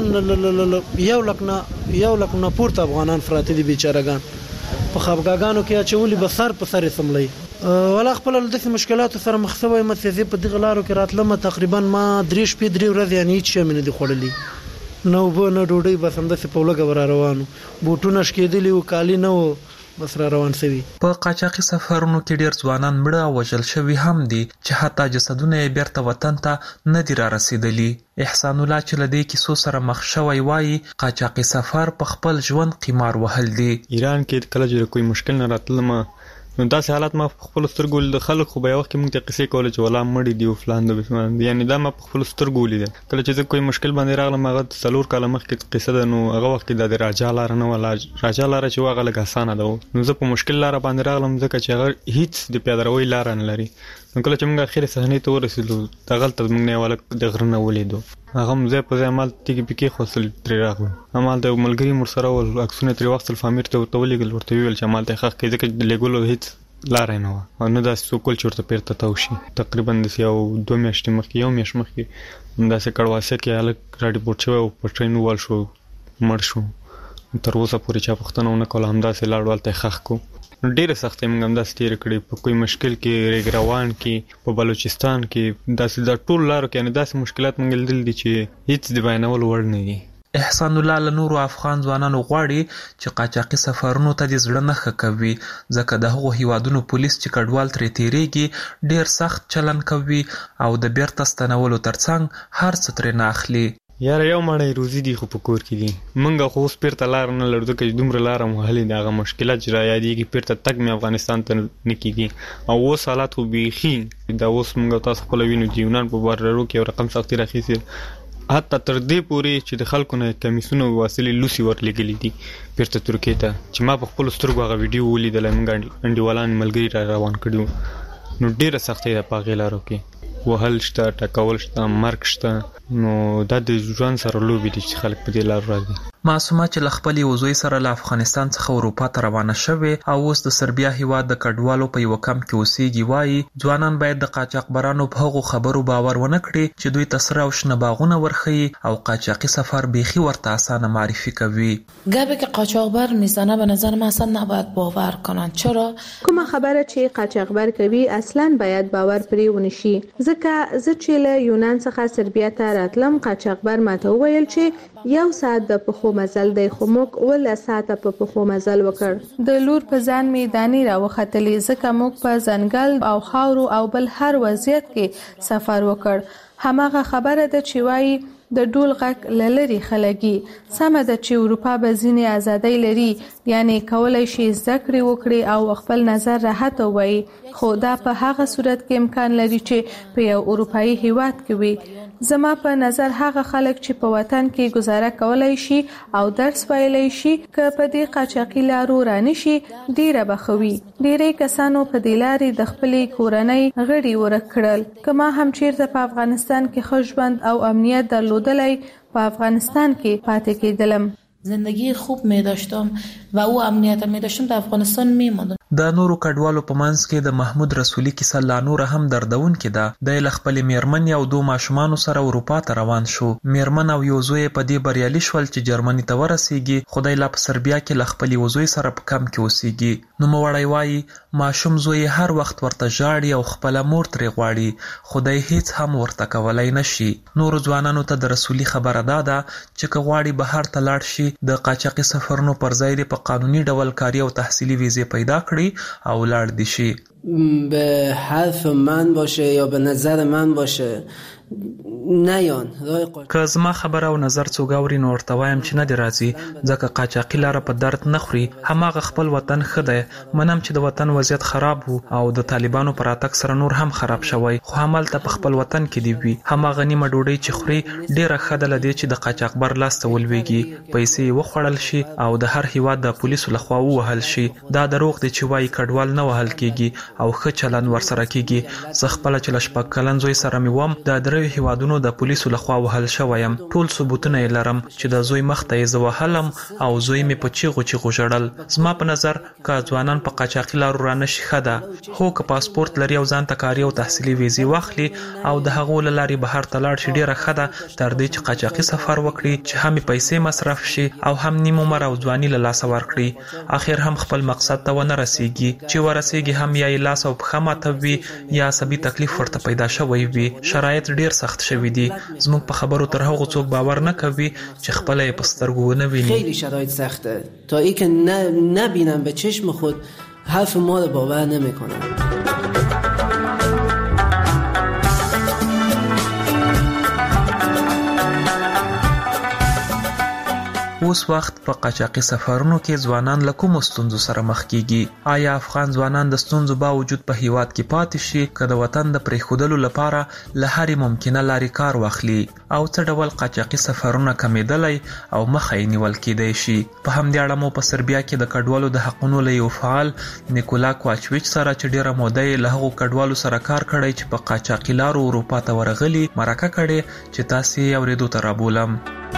یو لک نه یو لک نه پورته افغانان پراته دي بیچارهګان. په خفګاګانو کې اچولي به سر په سر سملي. ولا خپل د مشکلاتو سره مخ شوی متزي په دغه لارو کې راتلم. تقریبا ما درې شپې درې ورځې یعنی هیڅ شی مې نه دي خوړلي، نه اوبه نه ډوډۍ، بس همداسې په لږه ور روانو. بوټونه شکېدلي وو، کالي نه وو، بس را روان سوي. په قاچاقي سفرونو کې ډیر ځوانان مړه او وژل شوي هم دي چې حتی جسدونه یې بیرته وطن ته نه دي را رسیدلي. احسان الله چې له دې کیسو سره مخ شوی وایي قاچاقي سفر په خپل ژوند قمار وهل دي. ایران کې کله چې کوئی مشکل نه راتلم نو داسې حالات ما خپل سترګو د خلک خو به وخت کې موږ ته قصې کولې چې ولا مړی دی او فلان دی بسمان، یعنی دا ما خپل سترګو لیدل. کله چې کوئی مشکل باندې راغلم هغه څلور کاله مخکې قصه ده، نو هغه وخت کې د راجا لار نه ولا راجا لار چې واغه لګ اسانه ده. نو زه په مشکل لار باندې راغلم ځکه چې هغه هیڅ د پیادروي لار نه لري. نو کله چې موږ اخر صحنه ته ورسېدو د غلطه موږ نه ولا د غرنه ولیدو. هغه مزه په ځمال تیګ پکې خپل تر راغلو. امال د ملګری مر سره ول عکسونه تر وخت الفامیر ته ورتولې ورته ویل چې مال ته حق کې ځکه لګولو هیڅ لار نه و او نو دا سکول چورته پیرته تاوشي. تقریبا د یو دوه میاشتې مخکې یو میاشت مخکې دا څه کړواسه کې الګ راډي پورت شو او په ټرین وال شو مړ شو. تر اوسه پورې چا پښتنه ونه کول هم دا سه لاړوال ته خخ کو. ډېر سختې موږ هم دا ستیر کړې په کوئی مشکل کې ریګروان کې په بلوچستان کې دا سه د ټول لارو کې نه داسې مشکلات موږ لیدل دي چې هیڅ دی بیانول وړ نه دي. احسان الله له نورو افغان ځوانانو غواړي چې قاچاقي سفرونو ته د زړه نه ښه کوي ځکه د هغو هیوادونو پولیس چې کډوال ترې تیریږي ډېر سخت چلن کوي او د بیرته ستنولو ترڅنګ هر څه ترې نه اخلي. یار یو مړی روزي دی خو په کور کې دي. منګه خو اوس پیرته لار نه لرو ځکه چې دومره لار مو هلي دغه مشکلات چې را یادېږي پیرته تک مې افغانستان ته نه کېږي او اوس حالات خو بیخي دا اوس موږ تاسو خپل وینو چې یونان په باررو کې یو رقم سختي راخیسي حتی تر دې پورې چې د خلکو نه کمیسونو واصلې لوسی ورلګلې دي پیرته ترکیه ته چې ما په خپل سترګو هغه ویډیو ولیدل موږ انډیوالان ملګری را روان کړو. نو ډیره سختي ده په غیلارو کې وهل شته ټکول شته مرګ شته. نو دا د ژوند سره لوبي دي چې خلک په دې لار راځي. معصومه چې لخپلې وزوی سره له افغانستان څخه اروپا ته روانه شوه او اوس د سربیا هیواد د کډوالو په یو کمپ کې اوسېږي وایي ځوانان باید د قاچاقبرانو په هغو خبرو باور ونه کړي چې دوی ته سره او شنه باغونه ورخي او قاچاقي سفر بیخي ورته اسانه معرفی کوي. گپی که قاچاقبر میزنه به نظر من اصلا نباید باور کنن. چرا؟ کومه خبره چې قاچاقبر کوي اصلا باید باور پرې ونشي ځکه زه چې له یونان څخه سربیا ته راتلم قاچاقبر ماته وویل چې یو ساعت د پخو مزل دی خو موږ ول ساعته په پخو مزل وکړ. د لور په ځان میداني راوختلې ځکه موږ په ځنګل او خاورو او بل هر وضعیت کې سفر وکړ. هماغه خبره ده چې وایي د ډول غک لری خلګي سم د چې اروپا به ځینې ازادۍ لري یعنی کولای شي ذکر وکړي او خپل نظر راحت وایي خو دا په هغه صورت کې امکان لري چې په یو اروپאי هیواد کې وي زما په نظر هغه خلک چې په وطن کې گزاره کولای شي او درس ویلای شي که په دې قاچاقي لارو رانه شي ډیره بخوي ډیره کسانو په دې لارې د خپلې کورنۍ غړي ورکړل کما هم چیرته په افغانستان کې خوشبند او امنیت درلودلای په افغانستان کې پاتې کېدلم زندگی خوب می داشتم و او امنیت می داشتم در افغانستان می ماندم د نورو کډوالو په منځ کې د محمود رسولي کیسه لا نور هم دردون کې ده د خپل میرمن او دوه ماشومان سره اروپا ته روان شو میرمن او یو زوی په دې بریالي شول چې جرمني ته ورسیږي خدای لا په سربیا کې خپل وزوی سره په کم کې اوسېږي نو موړی وایي ماشوم زوی هر وخت ورته ژاړي او خپل مور ترې غواړي خدای هیڅ هم ورته کولای نشي نور ځوانانو ته د رسولي خبره ده چې کغواړي بهر ته لاړ شي د قاچاقي سفرونو پر ځای په قانوني ډول کاري او تحصیلي ویزه پیدا کړي او لاړ دي شي به حرف من باشه یا به نظر من باشه نیان که زما خبره او نظر څوک اوري نو ورته وایم چې نه دی راځي ځکه قاچاقي لاره په درد نه خوري هماغه خپل وطن ښه دی منم چې د وطن وضعیت خراب وو او د طالبانو پر اتک سره نور هم خراب شوی خو همالته په خپل وطن کې دی وي هماغه نیمه ډوډۍ چې خوري ډیره ښه ده لدې چې د قاچاقبر لاس ته ولويږي پیسې وخوړل شي او د هر هیواد د پولیسو لخوا ووهل شي دا دروغ دی چې وایي کډوال نه وهل کیږي او ښه چلند ورسره کیږي زه خپل چې لشپک کلن زوی سره مې وم د درې هیوادونو د پولیسو لخوا وهل شویم ټول ثبوتونه یې لرم چې د زوی مخ ته یې زه وهلم او زوی مې په چیغو چیغو ژړل زما په نظر که ځوانان په قاچاقي لارو رانه شي ښه ده خو که پاسپورت لري او ځان ته کاري او تحصیلي ویزې واخلي او د هغو له لارې بهر ته لاړ شي ډیره ښه ده تر دې چې قاچاقي سفر وکړي چې هم پیسې مصرف شي او هم نیم عمر او ځواني له لاسه ورکړي اخر هم خپل مقصد ته ونه رسیږي چې ورسیږي هم یا یې لاس او پښه ماته وي یا عصبي تکلیف ورته پیدا شوی وي شرایط ډیر سخت شوی دي زموږ په خبرو تر هغه څوک باور نه کوي چې خپل یې په سترګو ونه ویني خیلی شرایط سخته تا ای که نبینم به چشم خود حرف ما رو باور نمیکنم اوس وخت په قاچاقي سفرونو کې ځوانان له کومو ستونزو سره مخ کیږي آیا افغان ځوانان د ستونزو باوجود په هیواد کې پاتې شي که د وطن د پریښودلو لپاره له هرې ممکنه لارې کار واخلي او څه ډول قاچاقي سفرونه کمیدلی او مخه یې نیول کیدای شي په همدې اړه مو په سربیا کې د کډوالو د حقونو له یو فعال نیکولا کوچویچ سره چې ډیره موده یې له هغو کډوالو سره کار کړی چې په قاچاقي لارو اروپا ته ورغلي مرکه کړې چې تاسې یې اورېدو ته رابولم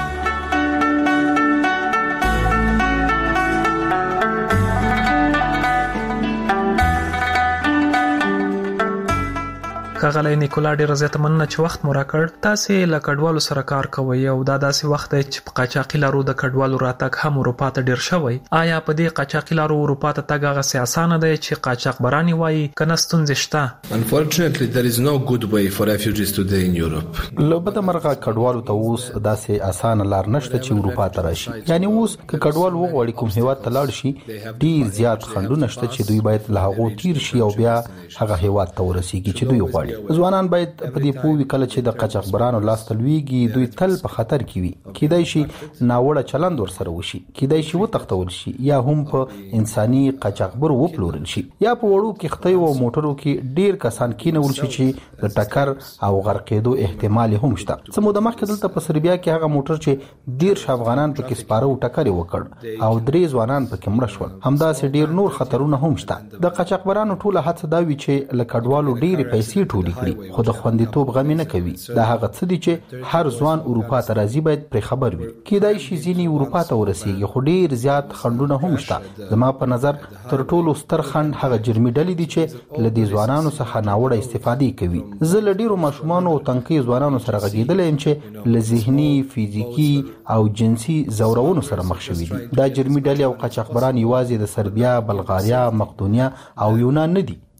ښاغلی نیکولا ډېره زیاته مننه چې وخت مو راکړ تاسې له کډوالو سره کار کوئ او دا داسې وخت دی چې په قاچاقي لارو د کډوالو راتګ هم اروپا ته ډېر شوی آیا په دې قاچاقي لارو اروپا ته تګ هغسې اسانه دی چې قاچاقبران یې وایي که نه ستونزې شته Unfortunately there is no good way for refugees today in Europe له بده مرغه کډوالو ته اوس داسې اسانه لار نشته چې اروپا ته راشي یعنی اوس که کډوال وغواړي کوم هیواد ته لاړ شي ډېر زیات خنډونه شته چې دوی باید له هغو تیر شي او بیا هغه هیواد ته ورسیږي چې دوی غواړي ځوانان باید په دې پوه وي کله چې د قاچاقبرانو لاس ته لویږي دوی تل په خطر کې وي کیدای شي ناوړه چلند ورسره وشي کیدای شي وتښتول شي یا هم په انساني قاچاقبر وپلورل شي یا په وړو کښتیو او موټرو کې ډیر کسان کینول شي چې د ټکر او غرقېدو احتمال هم شته څه موده مخکې دلته په سربیا کې هغه موټر چې ډیر افغانان پکې سپاره او ټکر وکړ او درې ځوانان پکې مړه شول همداسې ډیر نور خطرونه هم شته د قاچاقبرانو ټوله هڅه دا وي چې له کډوالو ډیرې پیسې ټولې کړي خو د خوندیتوب غمی نه کوي دا هغه څه دي چې هر ځوان اروپا ته راځي باید پرې خبر وي کیدای شي ځینې اروپا ته ورسیږي خو ډیر زیات خنډونه هم شته زما په نظر تر ټولو ستر خنډ هغه جرمي ډلې دي چې له دې ځوانانو څخه ناوړه استفادې کوي زه له ډیرو ماشومانو او تنکي ځوانانو سره غږېدلی یم چې له ذهني فزیکي او جنسي ځورونو سره مخ شوي دي دا جرمي ډلې او قاچاقبران یوازې د سربیا بلغاریا مقدونیا او یونان نه دي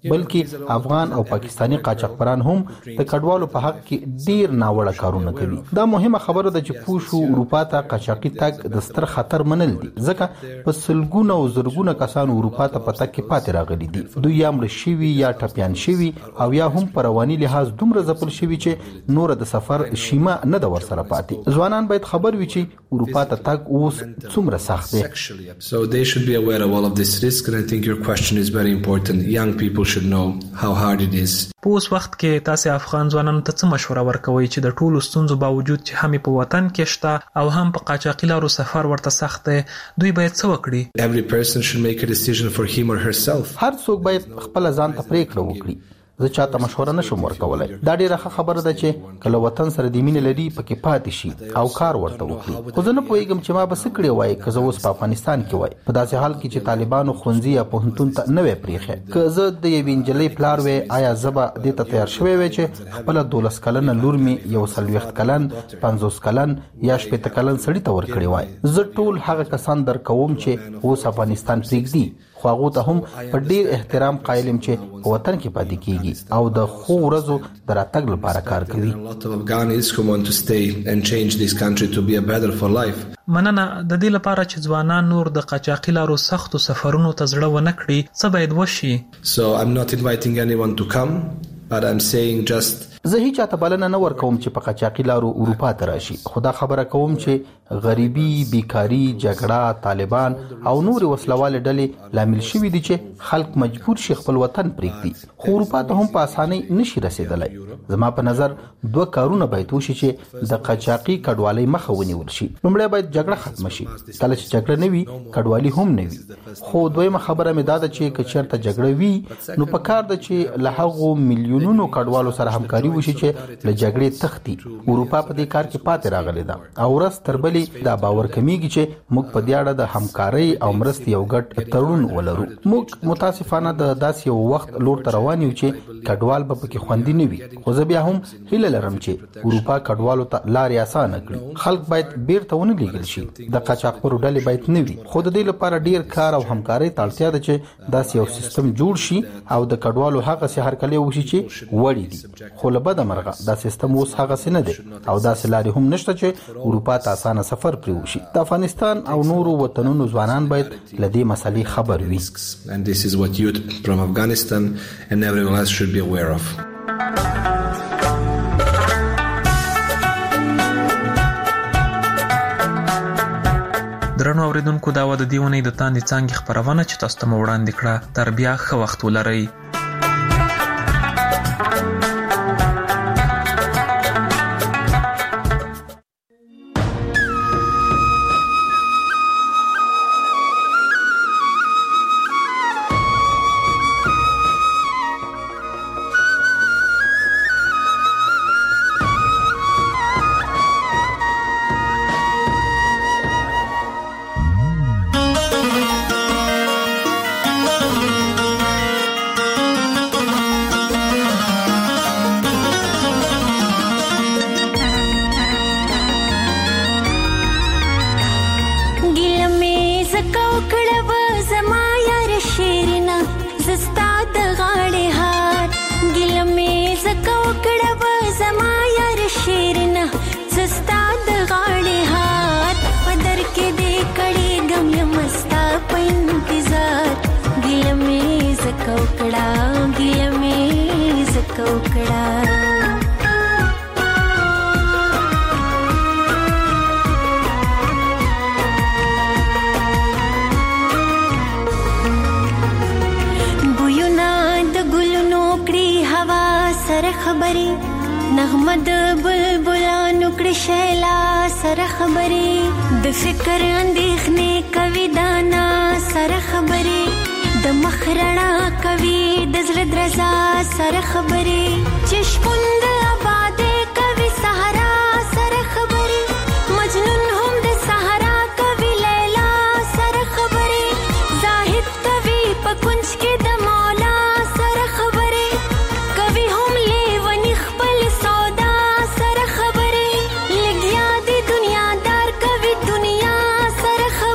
بلکې افغان او پاکستانی قاچاقبران هم د کډوالو په حق کې ډیر ناوړه کارونه کوي. دا مهمه خبره ده چې پوښو اروپا ته قاچاقي تګ د ستر خطر منل دي، ځکه په سلګونه او زرګونه کسان اروپا ته پته کې پاتې راغلي دي. دوی یا مړ شوي یا ټپيان شوي او یا هم په رواني لحاظ دومره ځپل شوي چې نور د سفر شیمه نه د ورسره پاتې. ځوانان باید خبر وي چې اروپا ته تګ اوس څومره سخت دی. So they should be aware of all of this risk, and I think your question is very important. Young people should know how hard it is. په اوس وخت کې تاسو افغان ځوانانو ته څه مشوره ورکوي چې د ټولو ستونزو باوجود چې هم په وطن کې شته او هم په قاچاقي لارو سفر ورته سخت دی، دوی باید څه وکړي؟ Every person should make a decision for him or herself. هر څوک باید خپل ځان ته پریکړه وکړي. زه چاته مشوره نشم ورکولای. دا ډیره ښه خبره ده چې کله وطن سره د مینې لري پکې پاتې شي او کار ورته وکړي. خو زه نه پوهیږم چې ما به څه کړی وای که زه اوس په افغانستان کې وای، په داسې حال کې چې طالبانو ښوونځي یا پوهنتون ته نه وای پریښی. که زه د یوې نجلۍ پلار وای، آیا زه به دې ته تیار شوی وای چې خپله دولس کلنه لور مې یو څلوېښت کلن پنځوس کلن یا شپېته کلن سړي ته ورکړی وای؟ زه ټول هغه کسان درکوم چې اوس افغانستان پرېږدي، خو هغو ته هم په ډیر احترام قایل یم چې په وطن کې پاتې کیږي او د ښو ورځو د راتګ لپاره کار کوي. مننه. د دې لپاره چې ځوانان نور د قاچاقي لارو سختو سفرونو ته زړه ونه کړي، څه باید وشي؟ So I'm not inviting anyone to come, but I'm saying just زه هیڅ چاته بلنه نه ورکوم چې په قاچاقي لارو اروپا ته راشي، خو دا خبره کوم چې غریبي، بیکاری، جګړه، طالبان او نور وسلوال ډلې لامل شوي دي چې خلک مجبور شي خپل وطن پرېږدي. خو اروپا ته هم په اسانۍ نشي رسیدلی. زما په نظر دوه کارونه باید وشي چې د قاچاقي کډوالۍ مخه ونیول شي. لومړی باید جګړه ختمه شي. کله چې جګړه نه وي کډوالي هم نه وي. خو دویمه خبره مې دا ده چې که چېرته جګړه وي نو پکار ده چې له هغو میلیونونو کډوالو سره همکاري وشي چې له جګړې تښتي. اروپا په دې کار کې پاتې راغلی ده او ورځ تر بلې دا باور کمیږي چې موږ په دې اړه د همکارۍ او مرستې یو ګډ تړون ولرو. موږ متاسفانه د داسې یو وخت لور ته روان یو چې کډوال به پکې خوندي نه وي. خو زه بیا هم هیله لرم چې اروپا کډوالو ته لارې اسانه کړي. خلک باید بیرته ونه لیږل شي. د قاچاقبرو ډلې باید نه وي. خو د دې لپاره ډیر کار او همکارۍ ته اړتیا ده چې داسې یو سیستم جوړ شي او د کډوالو هغسې هرکلی وشي چې وړي دي. خو له بده مرغه دا سیستم اوس هغسې نه دی او داسې لارې هم نشته چې اروپا ته اسانه سفر پرې وشي. د افغانستان او نورو وطنونو ځوانان باید له دې مسلې خبر وي. And this is what youth from Afghanistan and everyone else should be aware of. درنو اوریدونکو، دا و د دې اونۍ د تاندې څانګې خپرونه چې تاسو ته مو وړاندې کړه. تر بیا ښه وخت ولرئ.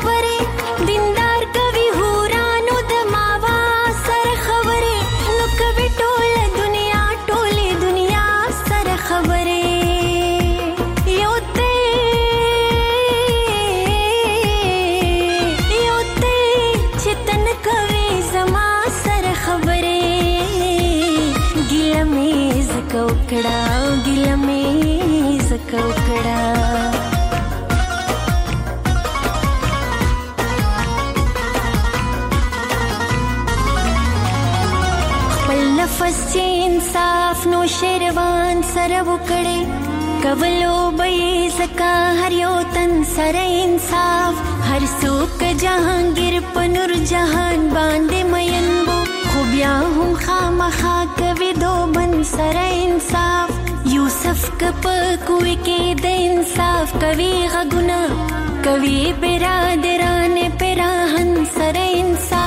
دیندار کوي هورانو د ماوا سره خبرې نو وکړه خپل نفس چې انصاف نو شیروان سره وکړي کولو به زکا هر یو تن سره انصاف هر څوک جهانگیر په نور جهان باندې مینبو خو بیا هم خامخا کوي دو بن سره انصاف یوسف کپ کوی کې د انصاف کوي غږونه کوي برادران پراهن سره انصاف